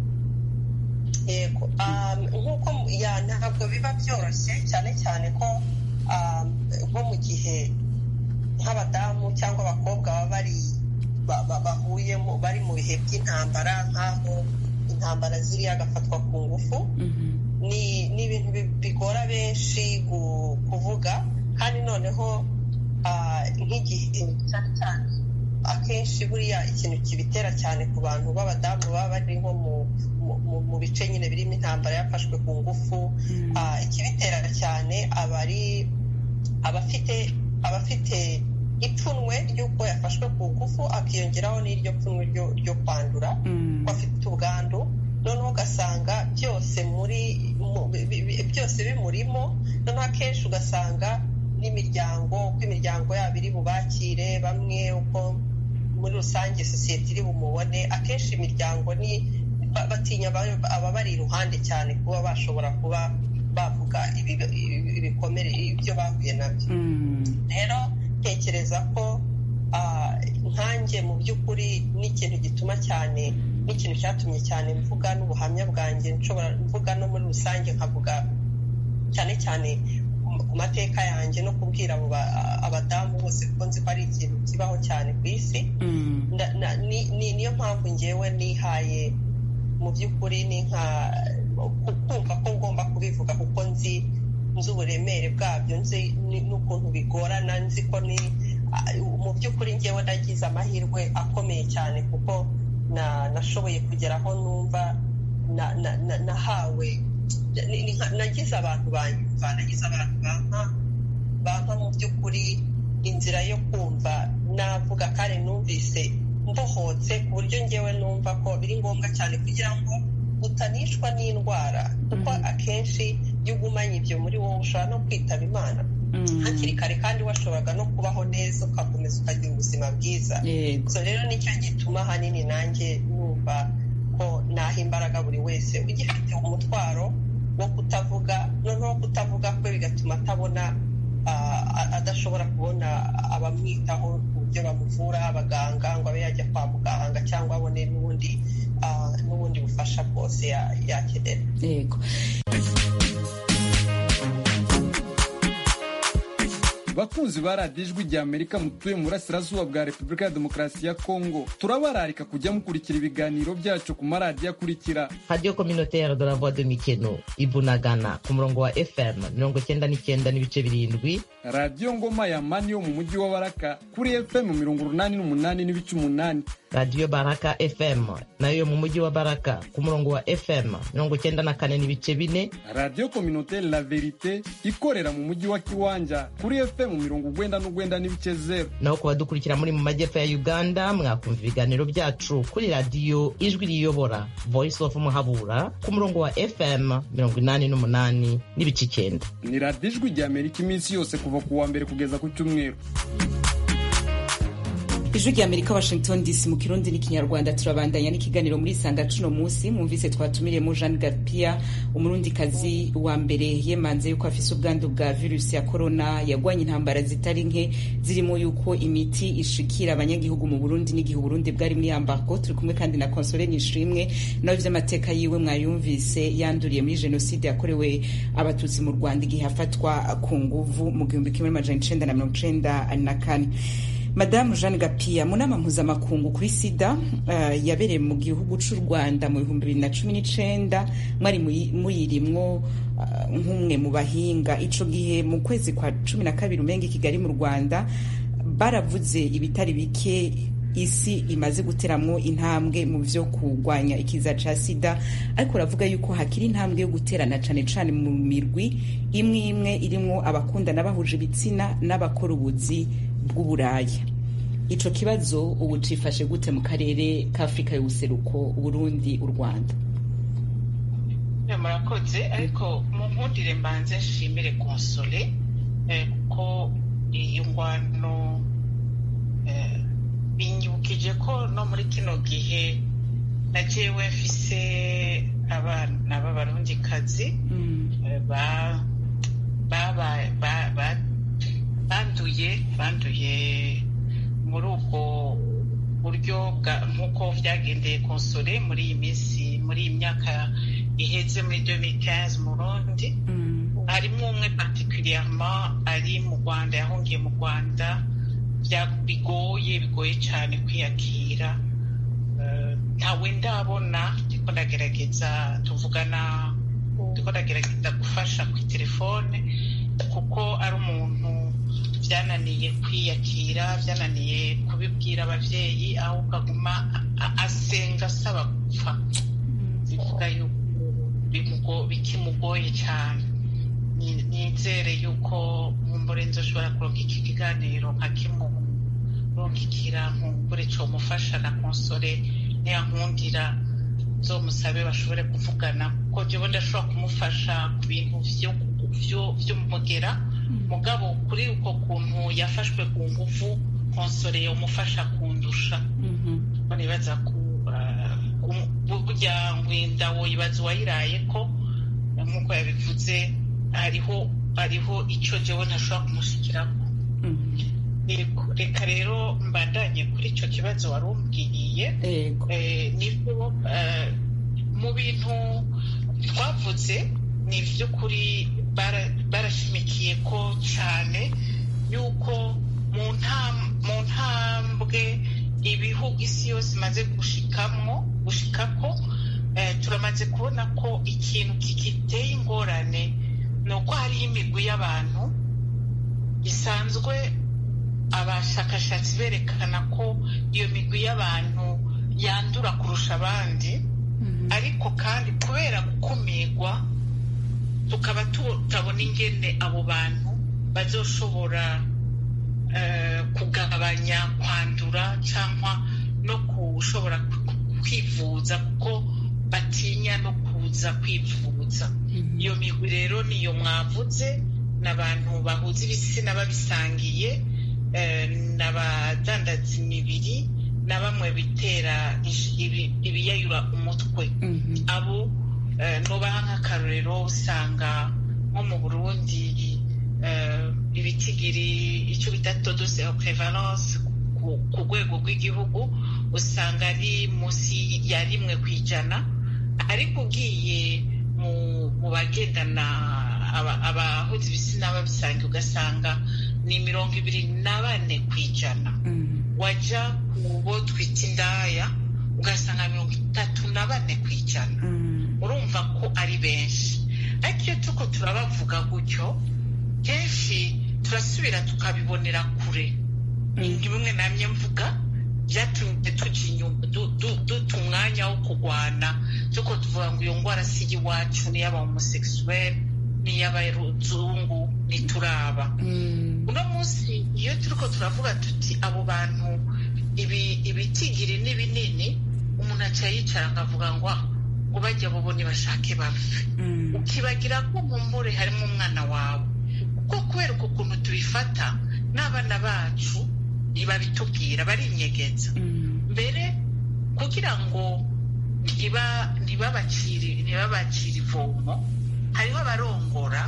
Yego nk'uko ntabwo biba byoroshye cyane cyane ko nko mu gihe nk'abadamu cyangwa abakobwa baba bahuyemo bari mu bihe by'intambara nk'aho intambara ziriya agafatwa ku ngufu ni ibintu bigora benshi kuvuga kandi noneho nk'igihe cyane cyane akenshi buriya ikintu kibitera cyane ku bantu b'abadamu baba bari nko mu bice nyine birimo intambara yafashwe ku ngufu ikibitera cyane abafite ipfunwe ry'uko yafashwe ku ngufu akiyongeraho n'iryo pfunwe ryo kwandura ko afite ubwandu noneho ugasanga byose bimurimo noneho akenshi ugasanga n'imiryango uko imiryango yabo iri bubakire bamwe uko muri rusange sosiyete iri bumubone akenshi imiryango batinya ababari iruhande cyane kuba bashobora kuba bavuga ibikomere ibyo bahuye nabyo rero tekereza ko nkanjye mu by'ukuri n'ikintu gituma cyane n'ikintu cyatumye cyane mvuga n'ubuhamya bwanjye nshobora mvuga no muri rusange nkavuga cyane cyane ku mateka yanjye no kubwira abadamu bose kuko nzi ko ari ikintu kibaho cyane ku isi niyo mpamvu ngewe nihaye mu by'ukuri ni kumva ko ngomba kubivuga kuko nzi uburemere bwabyo nzi n'ukuntu bigorana nzi ko mu by'ukuri ngewe nagize amahirwe akomeye cyane kuko nashoboye kugera aho numva nahawe nagize abantu banyumva nagize abantu bampa mu by'ukuri inzira yo kumva navuga kandi numvise mbohotse ku buryo ngewe numva ko biri ngombwa cyane kugira ngo utanishwa n'indwara kuko akenshi iyo ugumanye ibyo muri wowe ushobora no kwitaba Imana hakiri kare kandi washoboraga no kubaho neza ugakomeza ukagira ubuzima bwiza so rero nicyo gituma ahanini nanjye numva ko naha imbaraga buri wese ugifite umutwaro wo kutavuga noneho kutavuga kwe bigatuma atabona adashobora kubona abamwitaho ku buryo bamuvura abaganga ngo abe yajya kwa muganga cyangwa abone n'ubundi bufasha bwose yakenera. bakunzi ba radiyo ijwi rya Amerika mutuye mu burasirazuba bwa Repubulika ya Demokarasi ya Kongo, turabararika kujya mukurikira ibiganiro byacu ku maradiyo akurikira: Radio Communautaire de la Voix de Mikeno Ibunagana ku murongo wa FM 99.7, Radio Ngoma ya Mani yo mu mujyi wa Baraka kuri FM 88.8, Radio Baraka FM nayo mu mujyi wa Baraka ku murongo wa FM 94.4, Radio Communautaire La Verite ikorera mu mujyi wa Kiwanja kuri FM 99.0. naho ku badukurikira muri mu majyepfo ya Uganda mwakumva ibiganiro byacu kuri Radio Ijwi Riyobora Voice of Muhabura ku murongo wa FM 88.9. Ni Radio Ijwi rya Amerika iminsi yose kuva ku wa mbere kugeza ku cyumweru. Ijwi rya Amerika, Washington DC, mu Kirundi n'ikinyarwanda. Turabandanya n'ikiganiro muri Sanga cuno munsi. Mwumvise twatumiriyemo Jeanne Gapia, umurundikazi wa mbere yemanze yuko afise ubwandu bwa virusi ya corona, yagwanye intambara zitari nke zirimo yuko imiti ishikira abanyagihugu mu Burundi n'igihe Burundi bwari muri embargo. Turi kumwe kandi na Console Nishimwe, nawe vy'amateka yiwe mwayumvise, yanduriye muri genocide yakorewe abatutsi mu Rwanda igihe afatwa ku nguvu mu 1994. Madame Jeanne Gapia, mu nama mpuzamakungu kuri sida yabereye mu gihugu c'u Rwanda mu 2019, mwari muyirimwo nk'umwe mu bahinga. Ico gihe mu kwezi kwa 12 umenga Kigali mu Rwanda baravuze ibitari bike isi imaze guteramwo intambwe mu vyo kugwanya ikiza ca sida, ariko ravuga yuko hakiri intambwe yo guterana cane cane mu mirwi imwe imwe irimwo abakundana bahuje ibitsina n'abakora ubuzi bw'uburaya. Ico kibazo ubu cifashe gute mu karere ka Afrika y'ubuseruko, Burundi, u Rwanda? Murakoze, ariko mu nkundire mbanze nshimire Console kuko iyo ngwano binyibukije ko no muri kino gihe na jewe mfise abana b'abarundikazi banduye muri ubwo buryo nk'uko vyagendeye Console muri iyi minsi, muri iyi myaka iheze muri 2015 mu Burundi. Harimwo umwe particulièrement ari mu Rwanda, yahungiye mu Rwanda, bigoye cyane kwiyakira. Ntawe ndabona, ndiko ndagerageza tuvugana, ndiko ndagerageza gufasha ku telefone kuko ari umuntu byananiye kwiyakira, byananiye kubibwira abavyeyi, ahubwo aguma asenga asaba gupfa. Bivuga yuko bikimugoye cyane. Nizere yuko mumbore nzoshobora kuronka iki kiganiro nkakimurungikira nkungure co mufasha na Console niyankundira nzomusabe bashobore kuvugana, kuko jewe ndashobora kumufasha ku bintu vy'umugera, mugabo kuri uko kuntu yafashwe ku nguvu Console yomufasha kundusha. Nibaza ko burya ngwinda woyibaza uwayirayeko, nk'uko yabivuze, hariho ico jewe ntashobora kumushikirako. Reka rero mbandanye kuri ico kibazo wari umbwiye. Nibwo mu bintu twavuze ni vy'ukuri barashimikiye ko cyane yuko mu ntambwe ibihugu isi yose imaze gushikako, turamaze kubona ko ikintu kigiteye ingorane ni uko hariho imigwi y'abantu bisanzwe. Abashakashatsi berekana ko iyo migwi y'abantu yandura kurusha abandi, ariko kandi kubera gukumirwa tukaba tutabona ingene abo bantu bazoshobora kugabanya kwandura cyangwa no kushobora kwivuza, kuko batinya no kuza kwivuza. Iyo migwi rero niyo mwavuze, n'abantu bahuza ibitsina babisangiye, n'abadandaza imibiri, na bamwe bitera ibiyayura umutwe. Abo nobaha nk'akarorero, usanga nko mu Burundi ibitigiri icyo bita taux de prévalence ku rwego rw'igihugu usanga ari munsi ya 1%, ariko ugiye mu bagendana abahuza ibitsina babisangiye ugasanga ni 24%. Waja ku bo twita indaya ugasanga 34%. Urumva ko ari benshi, ariko iyo tuko turabavuga gutyo kenshi turasubira tukabibonera kure. Bimwe namye mvuga byatumye duta umwanya wo kurwana, tuko tuvuga ngo iyo ngwara si iwacu, ni y'aba homosexuel, ni y'abaruzungu, nituraba. Uno munsi iyo turiko turavuga tuti abo bantu ibitigiri ni binini, umuntu aca yicara akavuga ngo bajya bobo nibashake bave. Ukibagira ko mumbure harimo umwana wawe, kuko kubera ukuntu tubifata n'abana bacu ntibabitubwira, barinyegeza. Mbere kugira ngo ntibabacire ivomo, hariho abarongora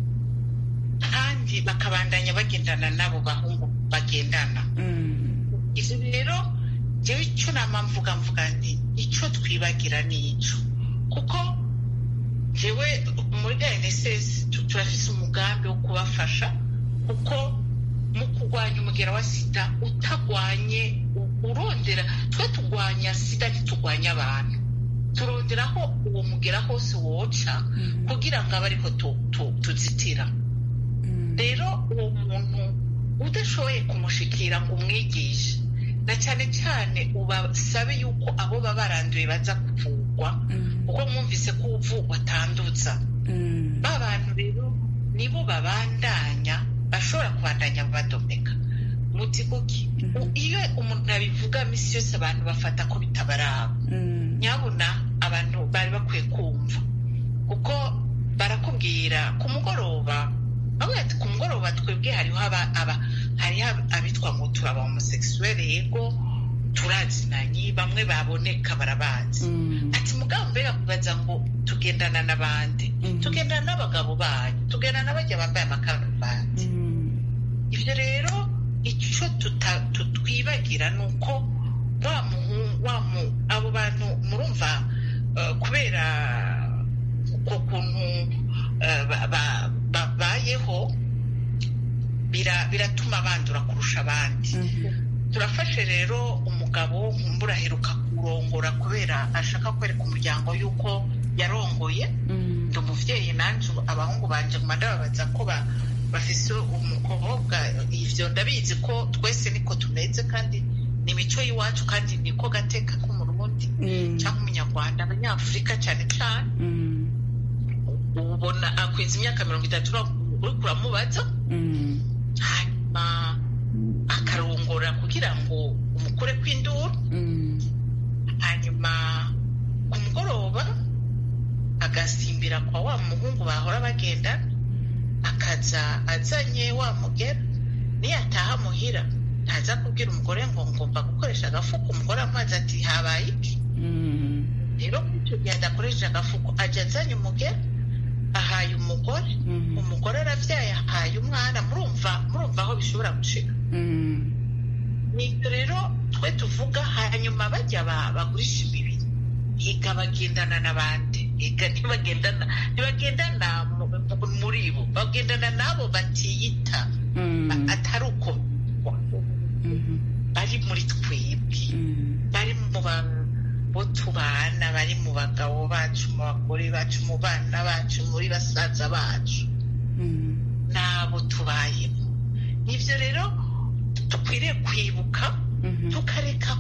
kandi bakabandanya bagendana n'abo bahungu bagendana. Ivyo rero jewe icyo nama mvuga nti icyo twibagira ni ico, kuko jewe muri NSS turafise umugambi wo kubafasha, kuko mu kurwanya umugera wa sida utagwanye urondera, twe tugwanya sida ntitugwanya abantu, turonderaho uwo mugera hose woca kugira ngo abe ariko tuzitira. Rero uwo muntu udashoboye kumushikira ngo umwigishe, na cyane cyane ubasabe yuko abo baba baranduye baza kuvugwa, kuko mwumvise ko uvugwa atanduza. Ba bantu rero nibo babandanya, bashobora kubandanya badomeka muti kuki. Iyo umuntu abivuga misi yose abantu bafata ko bitabaraba. Nyabona abantu bari bakwiye kumva, kuko barakubwira ku mugoroba, ati ku mugoroba twebwe hariho abitwa ngo turaba homosexuel, yego turazinanye, bamwe baboneka barabazi. Ati mugabo mbega kubaza ngo tugendana n'abandi, tugendana n'abagabo banyu, tugendana n'abajya bambaye amakaruvati. Ivyo rero icyo tutwibagira ni uko abo bantu murumva, kubera uko kuntu babayeho biratuma bandura kurusha abandi. Turafashe rero umugabo nkumbura aheruka kurongora kubera ashaka kwereka umuryango yuko yarongoye. Ndi umuvyeyi nanje abahungu banje ndababaza ko bafise umukobwa. Ivyo ndabizi ko twese niko tumeze, kandi ni imico y'iwacu, kandi niko gateka k'umurundi cyangwa umunyarwanda, abanyafurika cyane cyane. Ubona akwiza imyaka 30 uri kuramubaza, hanyuma akarongora kugira ngo umukure kw'induru, hanyuma ku mugoroba agasimbira kwa wa muhungu bahora bagenda, akaza azanye wa mugera. Niyataha muhira ntaza kubwira umugore ngo ngomba gukoresha agafuko. Umugore amazi ati habaye iki? Rero icyo gihe adakoresheje agafuko aja azanye umugera, ahaye umugore, umugore aravyaye, ahaye umwana. Murumva aho bishobora gushika. Nibyo rero twe tuvuga. Hanyuma bajya bagurisha imibiri, higa bagendana n'abandi, higa ntibagendana muri bo, bagendana nabo batiyita, atari uko bari muri twebwe, bari mu bo tubana, bari mu bagabo bacu, mu bagore bacu, mu bana bacu, muri basaza bacu, nabo tubayemo. Nivyo rero dukwiriye kwibuka, tukareka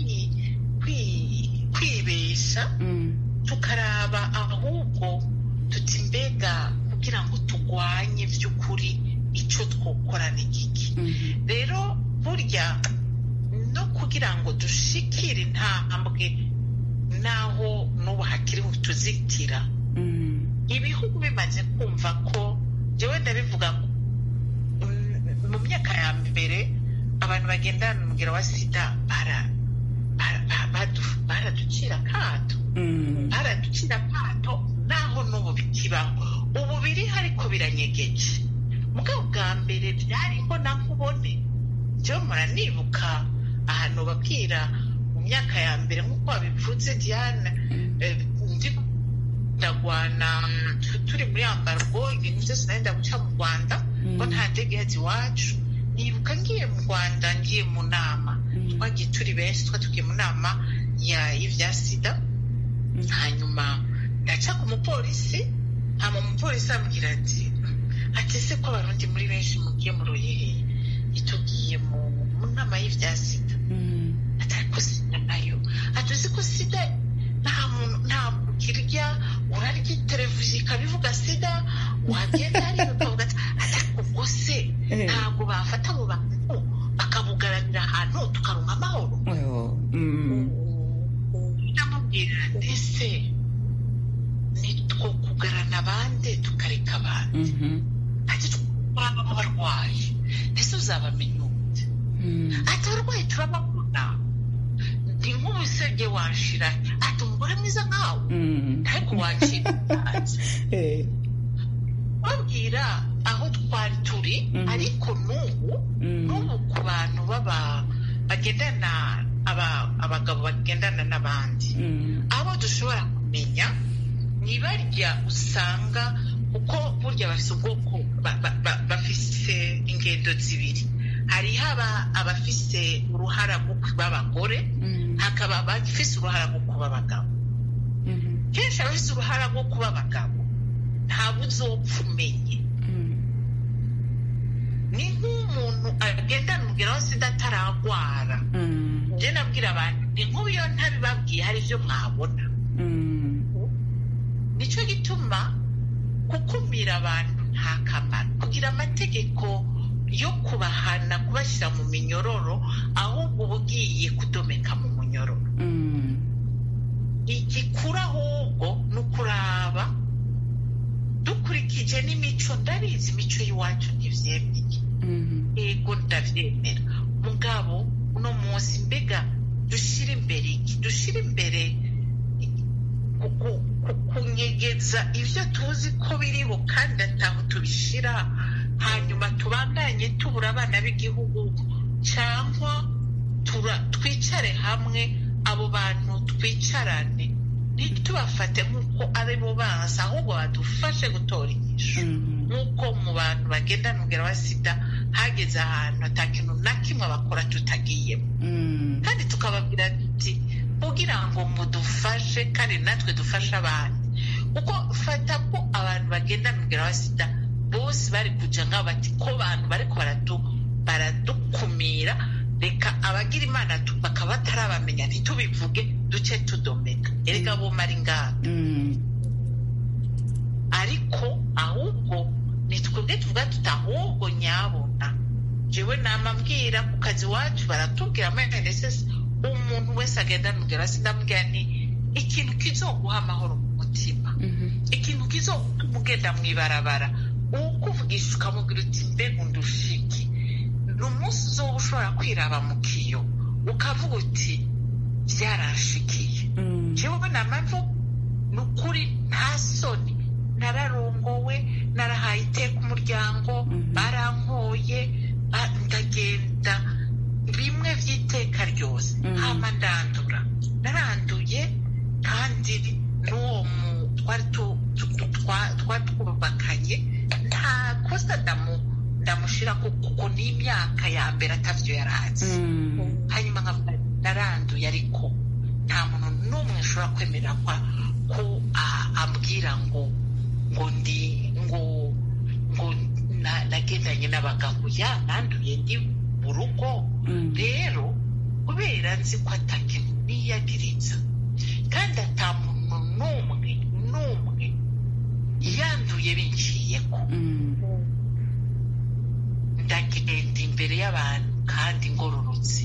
kwibesha, tukaraba ahubwo tuti mbega kugira ngo tugwanye vy'ukuri ico twokora ni giki. Rero burya no kugira ngo dushikire intambwe naho n'ubu hakiriho tuzitira, ibihugu bimaze kumva ko, jewe ndabivuga mu myaka ya mbere abantu bagendana umugera wa sida baraducira akato, naho n'ubu bikibaho. Ubu biri ariko biranyegeje. Mugabo bwa mbere byariho nakubone. Jewe muranibuka ahantu babwira mu myaka ya mbere nk'uko wabivuze Diane, ndagwana turi muri ambargo, ibintu byose nari ndaguca mu Rwanda ngo nta ndege yazi iwacu. nibuka ngiye mu Rwanda ngiye mu nama twagiye turi benshi twatugiye mu nama y'ivya sida hanyuma ndaca ku mupolisi hama umupolisi ambwira ati se ko abarundi muri benshi mugiye mu Royeye itugiye mu nama y'ivya sida atariko sida nayo atuzi ko sida ntabwo kirya urarya televiziyo ikabivuga sida wagenda ari ukavuga ati ubwo se ntabwo bafata abo bantu bakabugaranira ahantu tukaronka amahoro ndamubwira ndetse nitwo kugarana abandi tukareka abandi ati turaba abarwayi ese uzabamenya ute ati abarwayi turababona ni nk'ubusebye wanshira ati umugore mwiza nkawe ariko wakira babwira aho twari turi ariko n'ubu ku bantu bagendana abagabo bagendana n'abandi abo dushobora kumenya ni barya usanga kuko burya bafise ubwoko bafise ingendo zibiri hariho abafise uruhara rwo kuba abagore hakaba abafise uruhara rwo kuba abagabo kenshi abafise uruhara rwo kuba abagabo ntabwo uzopfa umenye ni nk'umuntu agendana umugera wa sida ataragwara je nabwira abantu ni nk'ubu iyo ntabibabwiye hari ivyo mwabona nico gituma gukumira abantu nta kamaro kugira amategeko yo kubahana kubashyira mu minyororo ahubwo uba ugiye kudomeka mu munyororo igikura ahubwo ni ukuraba dukurikije n'imico ndabizi imico y'iwacu ntivyemeye yego ndavyemera mugabo uno munsi mbega dushira imbere kunyegeza ivyo tuzi ko biriho kandi ataho tubishira hanyuma tubandanye tubura abana b'igihugu cyangwa twicare hamwe abo bantu twicarane ntitubafate nk'uko ari bo baza ahubwo badufashe gutora inyishu nk'uko mu bantu bagendana umugera wa sida hageze ahantu ata kintu na kimwe bakora tutagiyemo kandi tukababwira tuti kugira ngo mudufashe kandi natwe dufashe abandi kuko fata ko abantu bagendana umugera wa sida bose bari kuja ngaho bati ko abantu bariko baradukumira reka abagira imana bakaba batarabamenya ntitubivuge duce tudomeka erega bo mari ngaho ariko ahubwo nitwebwe tuvuga tuti ahubwo nyabona jewe namambwira ku kazi wacu baratubwira amanenese umuntu wese agenda mugera sindamubwira ni ikintu kizoguha amahoro mu mutima ikintu kizogutuma ugenda mw'ibarabara ukuvugisha ukamubwira uti mbega undushiki ni umunsi uzoba ushobora kwiraba mu kiyo ukavuga uti byarashikiye jewe namamvu ni ukuri nta soni nararongowe narahaye iteka umuryango barankoye ndagenda bimwe vy'iteka ryose hama ndandura naranduye kandi n'uwo twari twubakanye nta kosa ndamushira kuko n'imyaka ya mbere atavyo yarazi hanyuma naranduye ariko nta muntu n'umwe ashobora kwemerera ko ambwira ngo nagendanye n'abagabo nanduye ndi mu rugo rero kubera nzi ko atakintu niyagiriza kandi ata muntu n'umwe yanduye binciyeko ndagenda imbere y'abantu kandi ngororotse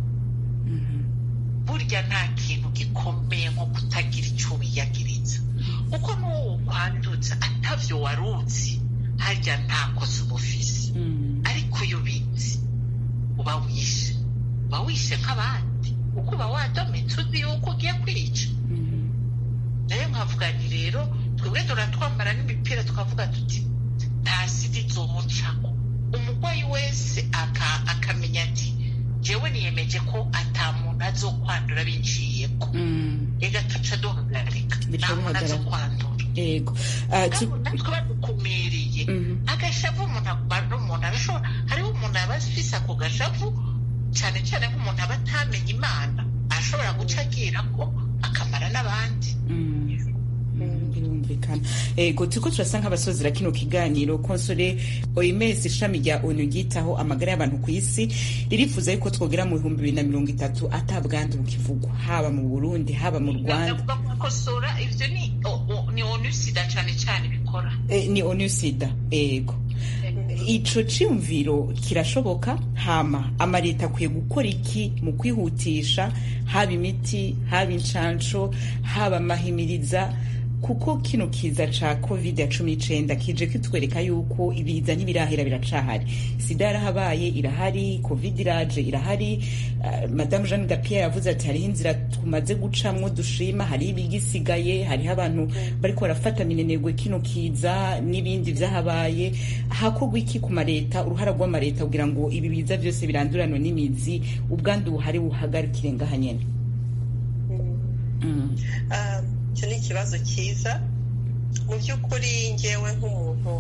burya nta kintu gikomeye nko kutagira icyo wiyagiriza kuko n'uwo kwandutse atavyo waruzi harya nta kosa uba ufise ariko iyo ubizi uba wishe nk'abandi kuko uba wadometse uzi yuko ugiye kwica nayo nkavuga ni rero twebwe turatwambara n'imipira tukavuga tuti nta sida izomucako umurwayi wese akamenya ati jewe niyemeje ko ata muntu azokwandura binciyeko ega tuca duhagarika nta muntu azokwandura yego natwe badukumiriye agashavu umuntu arashobora hariho umuntu aba afise ako gashavu cyane cyane nk'umuntu aba atamenye Imana ashobora guca agira ko akamara n'abandi. Birumvikana. Ego turiko turasa nk'abasozera kino kiganiro. Konsole OMS ishami rya ONU ryitaho amagara y'abantu ku isi ririfuza yuko twogera mu 2030 atabwandu bukivugwa haba mu Burundi haba mu Rwanda. Gukosora ivyo ni ONU sida cyane cyane bikora. Ni ONU sida. Ego. Ico ciyumviro kirashoboka, hama amareta akwiye gukora iki mu kwihutisha haba imiti haba incanco haba amahimiriza, kuko kino kiza ca COVID-19 kije kitwereka yuko ibiza n'ibirahera biracahari. Sida yarahabaye irahari, COVID iraje irahari. Madame Jeanne Gapia yavuze ati hariho inzira tumaze gucamwo dushima, hari ibigisigaye, hariho abantu bariko barafata minenegwe kino kiza n'ibindi vyahabaye. Hakorwa iki ku mareta, uruhara rw'amareta kugira ngo ibi biza vyose biranduranwe n'imizi, ubwandu buhari buhagarikire ngaha nyene? Icyo ni ikibazo cyiza mu by'ukuri. ngewe nk'umuntu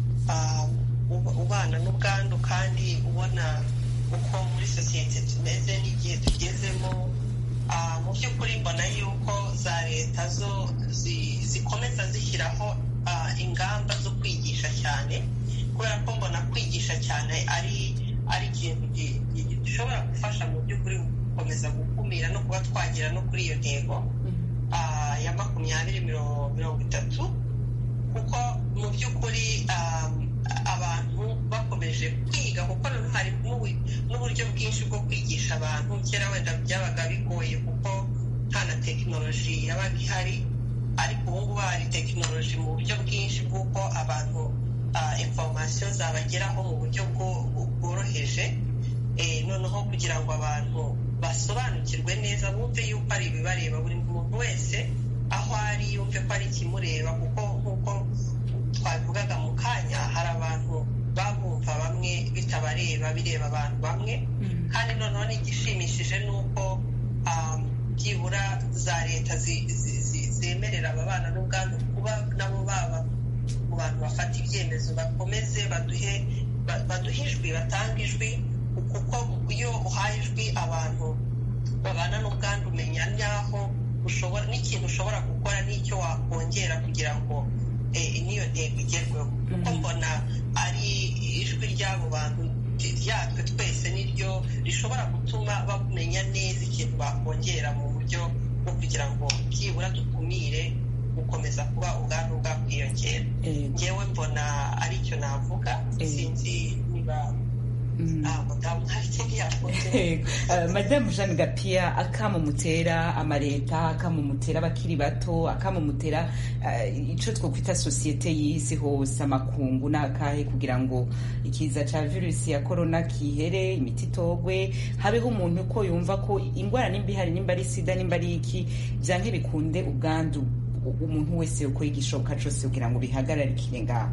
ubana n'ubwandu kandi ubona uko muri sosiyete tumeze n'igihe tugezemo, mu by'ukuri mbona yuko za leta zo zikomeza zishyiraho ingamba zo kwigisha cyane, kubera ko mbona kwigisha cyane ari ikintu gishobora gufasha mu by'ukuri gukomeza gukumira no kuba twagera no kuri iyo ntego ya 2030, kuko mu by'ukuri abantu bakomeje kwiga, kuko hari n'uburyo bwinshi bwo kwigisha abantu. Kera wenda byabaga bigoye kuko nta na tekinoloji yabaga ihari, ariko ubu ngubu hari tekinoloji mu buryo bwinshi bw'uko abantu information zabageraho mu buryo bworoheje. Noneho kugira ngo abantu basobanukirwe neza, bumve yuko ari ibibareba, buri muntu wese aho ari yumve ko ari ikimureba, kuko nk'uko twabivugaga mu kanya, hari abantu babumva bamwe bitabareba, bireba abantu bamwe. Kandi noneho n'igishimishije ni uko byibura za leta zemerera ababana n'ubwandu kuba nabo baba mu bantu bafata ibyemezo, bakomeze baduhe ijwi, batanga ijwi, kuko iyo uhaye ijwi abantu babana n'ubwandu umenya n'aho ushobora n'ikintu ushobora gukora n'icyo wakongera kugira ngo n'iyo ntego igerweho. kuko mbona ari ijwi ry'abo bantu ryatwe twese niryo rishobora gutuma bamenya neza ikintu bakongera mu buryo bwo kugira ngo byibura dukumire gukomeza kuba ubwandu bwakwiyongera. ngewe mbona ari icyo navuga. Sinzi niba Madame Jeanne Gapia, akamumutera amareta, akamumutera abakiri bato, akamumutera ico twokwita societe y'isi hose, amakungu n'akahe, kugira ngo ikiza ca virusi ya corona kihere, imiti itogwe, habeho umuntu ko yumva ko ingwara nimba ihari, nimba ari sida, nimba ari iki, vyanke bikunde ubwandu umuntu wese uko yigishoboka cose kugira ngo bihagararikire ngaho.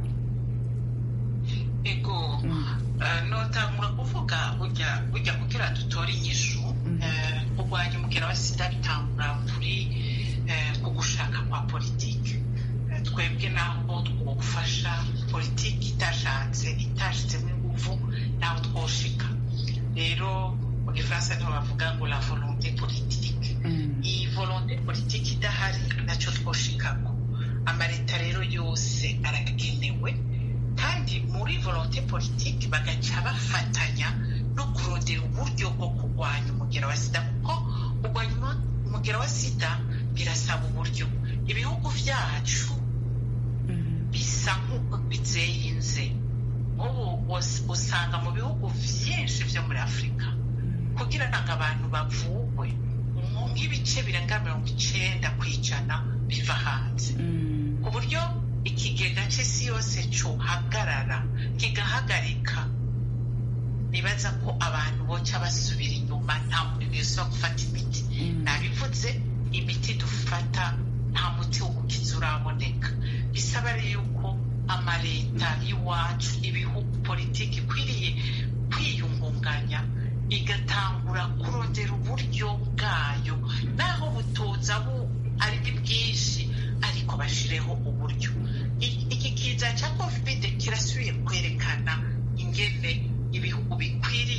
Ego notangura kuvuga burya kugira dutore inyishu kurwanya umukera wa sida bitangura kuri ku gushaka kwa politiki. Twebwe naho twogufasha politiki itashitsemo inguvu naho twoshika. Rero mu gifaransa niho bavuga ngo la volonté politique. Iyi volonté politique idahari nacyo twoshikako. Amareta rero yose aragenewe, kandi muri volonté politique bagaca bafatanya no kurondera uburyo bwo kurwanya umugera wa sida, kuko kurwanya umugera wa sida birasaba uburyo. Ibihugu vyacu bisa nk'uko bizeyinze. Ubu usanga mu bihugu vyinshi vyo muri Afurika kugira ngo abantu bavugwe nk'ibice birenga 90% biva hanze, ku buryo ikigega c'isi yose cohagarara kigahagarika. Nibaza ko abantu boca basubira inyuma, nta muntu yose gufata imiti. Nabivuze, imiti dufata nta muti wo gukiza uraboneka. Bisaba rero yuko amareta y'iwacu, ibihugu, politiki ikwiriye kwiyungunganya, igatangura kurondera uburyo bwayo, naho butoza ari bwinshi, ariko bashireho uburyo. Iki kiza cya COVID kirasubiye kwerekana ingene ibihugu bikwiriye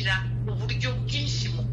tugira uburyo bwinshi mu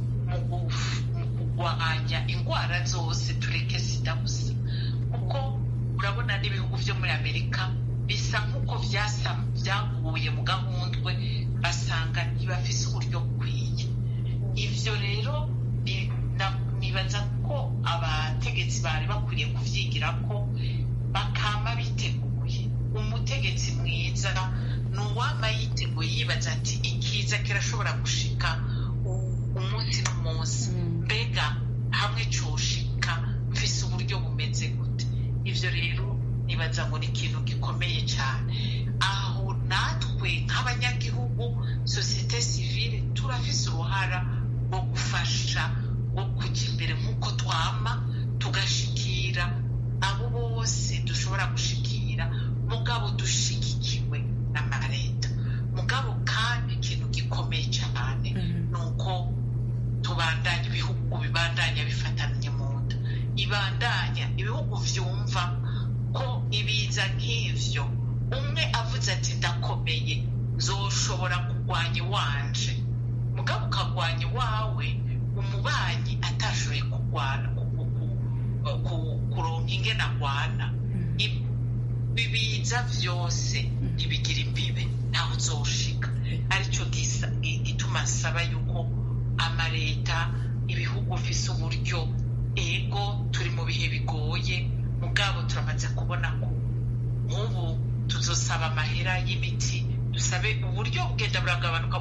kurwanya indwara zose, tureke sida gusa, kuko urabona n'ibihugu byo muri Amerika bisa nk'uko byaguye mu gahundwe, basanga ntibafise uburyo bukwiye. Ivyo rero nibaza ko abategetsi bari bakwiriye kuvyigira ko bakama biteguye. Umutegetsi mwiza ni uwama yiteguye yibaza ati ikiza kirashobora gushika umunsi n'umunsi, mbega hamwe coshika mfise uburyo bumeze gute. Ivyo rero nibaza ngo ni ikintu gikomeye cyane. Aho natwe nk'abanyagihugu, sosiyete sivile, turafise uruhara rwo gufasha, rwo kujya imbere nk'uko twama, tugashikira abo bose dushobora gushikira, mugabo dushigikiwe n'amareta. Mugabo kandi ikintu gikomeye cyane ni uko tubandanya, ibihugu bibandanya bifatanye mu nda, ibandanya ibihugu vyumva ko ibiza nk'ivyo, umwe avuze ati ndakomeye, nzoshobora kurwanya iwanje, mugabo ukagwanya iwawe, umubanyi atashoboye kurwana kuronka ingene agwana, ibiza vyose ntibigira imbibe, ntaho uzoshika. Arico gituma nsaba yuko amareta, ibihugu bifise uburyo, ego turi mu bihe bigoye, mugabo turamaze kubona ko nk'ubu tuzosaba amahera y'imiti, dusabe uburyo bugenda buragabanuka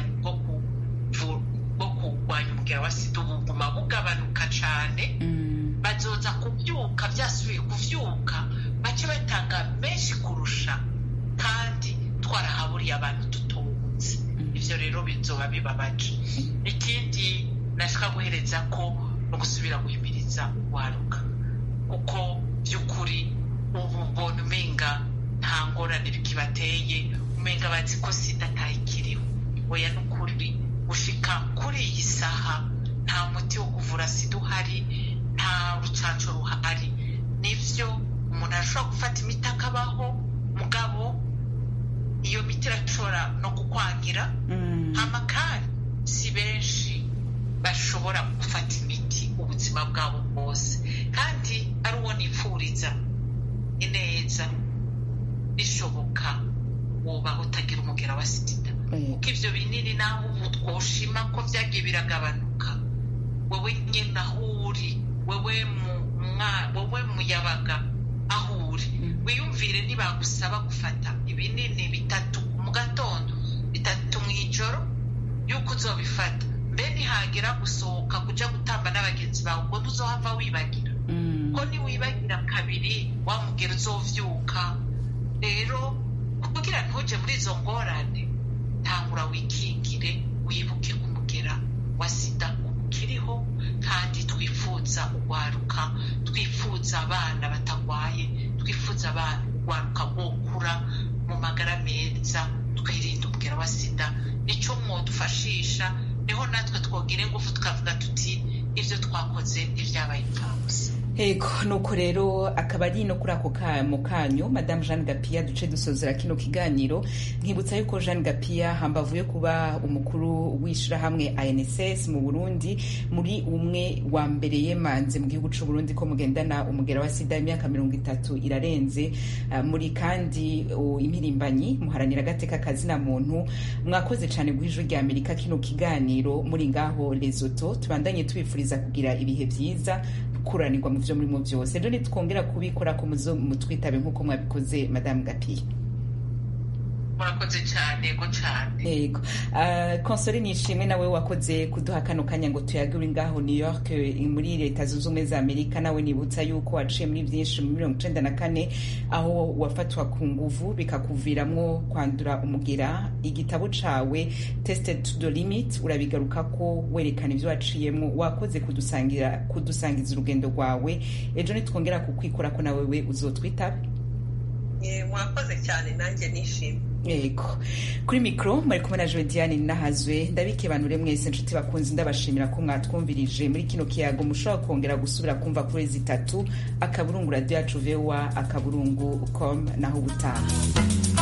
bwo kurwanya umugera wa sida, ubuguma bugabanuka cane. Bazoza kuvyuka, vyasubiye kuvyuka, bace batanga menshi kurusha, kandi twarahaburiye abantu tutunze. Ivyo rero bizoba bibabaje. Ikindi nashaka guhereza ko no gusubira guhimiriza urwaruka, kuko vy'ukuri ubu mbona umenga nta ngorane bikibateye, umenga bazi ko sida atayikiriho. Oya, n'ukuri gushika kuri iyi saha nta muti wo kuvura sida uhari, nta rucanco ruhari. Nivyo umuntu arashobora gufata imiti akabaho, mugabo iyo miti irashobora no kukwangira. Amakari si benshi bashobora gufata imiti ubuzima bwabo bwose, kandi ari uwo nipfuriza ineza, bishoboka woba utagira umugera wa sida. Kuko ivyo binini naho ubu twoshima ko vyagiye biragabanuka, wewe nyene aho uri, wewe muyabaga aho uri, wiyumvire ntibagusaba gufata ibinini 3 mu gatondo, 3 mw'ijoro, yuko uzobifata. Mbe ntihagera gusohoka kuja gutamba n'abagenzi bawe, ngo ntuzohava wibagira, ko niwibagira kabiri wamugera uzovyuka. Rero kugira ntuje muri izo ngorane, tangura wikingire, wibuke kumugera wa sida ukiriho, kandi twifuza urwaruka, twifuza abana batagwaye, twifuza abana urwaruka bokura mu magara meza, twirinda umugera wa sida. Nico mwodufashisha, niho natwe twogira ingufu tukavuga tuti ivyo twakoze ntivyabaye impfabusa. Ego, nuko rero akaba ari no kuri ako kamo kanyu Madame Jeanne Gapia duce dusozera kino kiganiro. Nkibutsa yuko Jeanne Gapia hambavu yo kuba umukuru w'ishirahamwe ANSS mu Burundi, muri umwe wa mbere yemanze mu gihugu c'u Burundi ko mugendana umugera wa sida imyaka 30 irarenze, muri kandi imirimbanyi muharanira agateka kazina muntu. Mwakoze cane guhijwe rya Amerika kino kiganiro muri ngaho Lesotho. Tubandanye tubifuriza kugira ibihe vyiza, kuranirwa mu vyo murimo vyose. Rero nitwongera kubikora ko mutwitabe nk'uko mwabikoze Madame Gapia. Murakoze cyane, go cyane. Yego. Konsole nishimwe nawe wakoze kuduha kano kanya ngo tuyagure ngaho New York muri Leta Zunze Ubumwe za Amerika. Nawe nibutsa yuko waciye muri byinshi mu 1994 aho wafatwa ku nguvu bikakuviramwo kwandura umugera. Igitabo cawe Tested to the Limit urabigaruka ko werekana ivyo waciyemo. Wakoze kudusangiza urugendo rwawe. Ejo nitwongera kukwikora ko nawe we uzotwitabe. Mwakoze cyane, nanjye nishimye. Yego. Kuri mikro mwari kumwe na Jodiane Nahazwe. Ndabikebanure mwese nshuti bakunzi, ndabashimira ko mwatwumvirije muri kino kiyago. Mushobora kongera gusubira kumva kuri 3 akaburungu radio yacu VOA akaburungu.com naho ubutaha.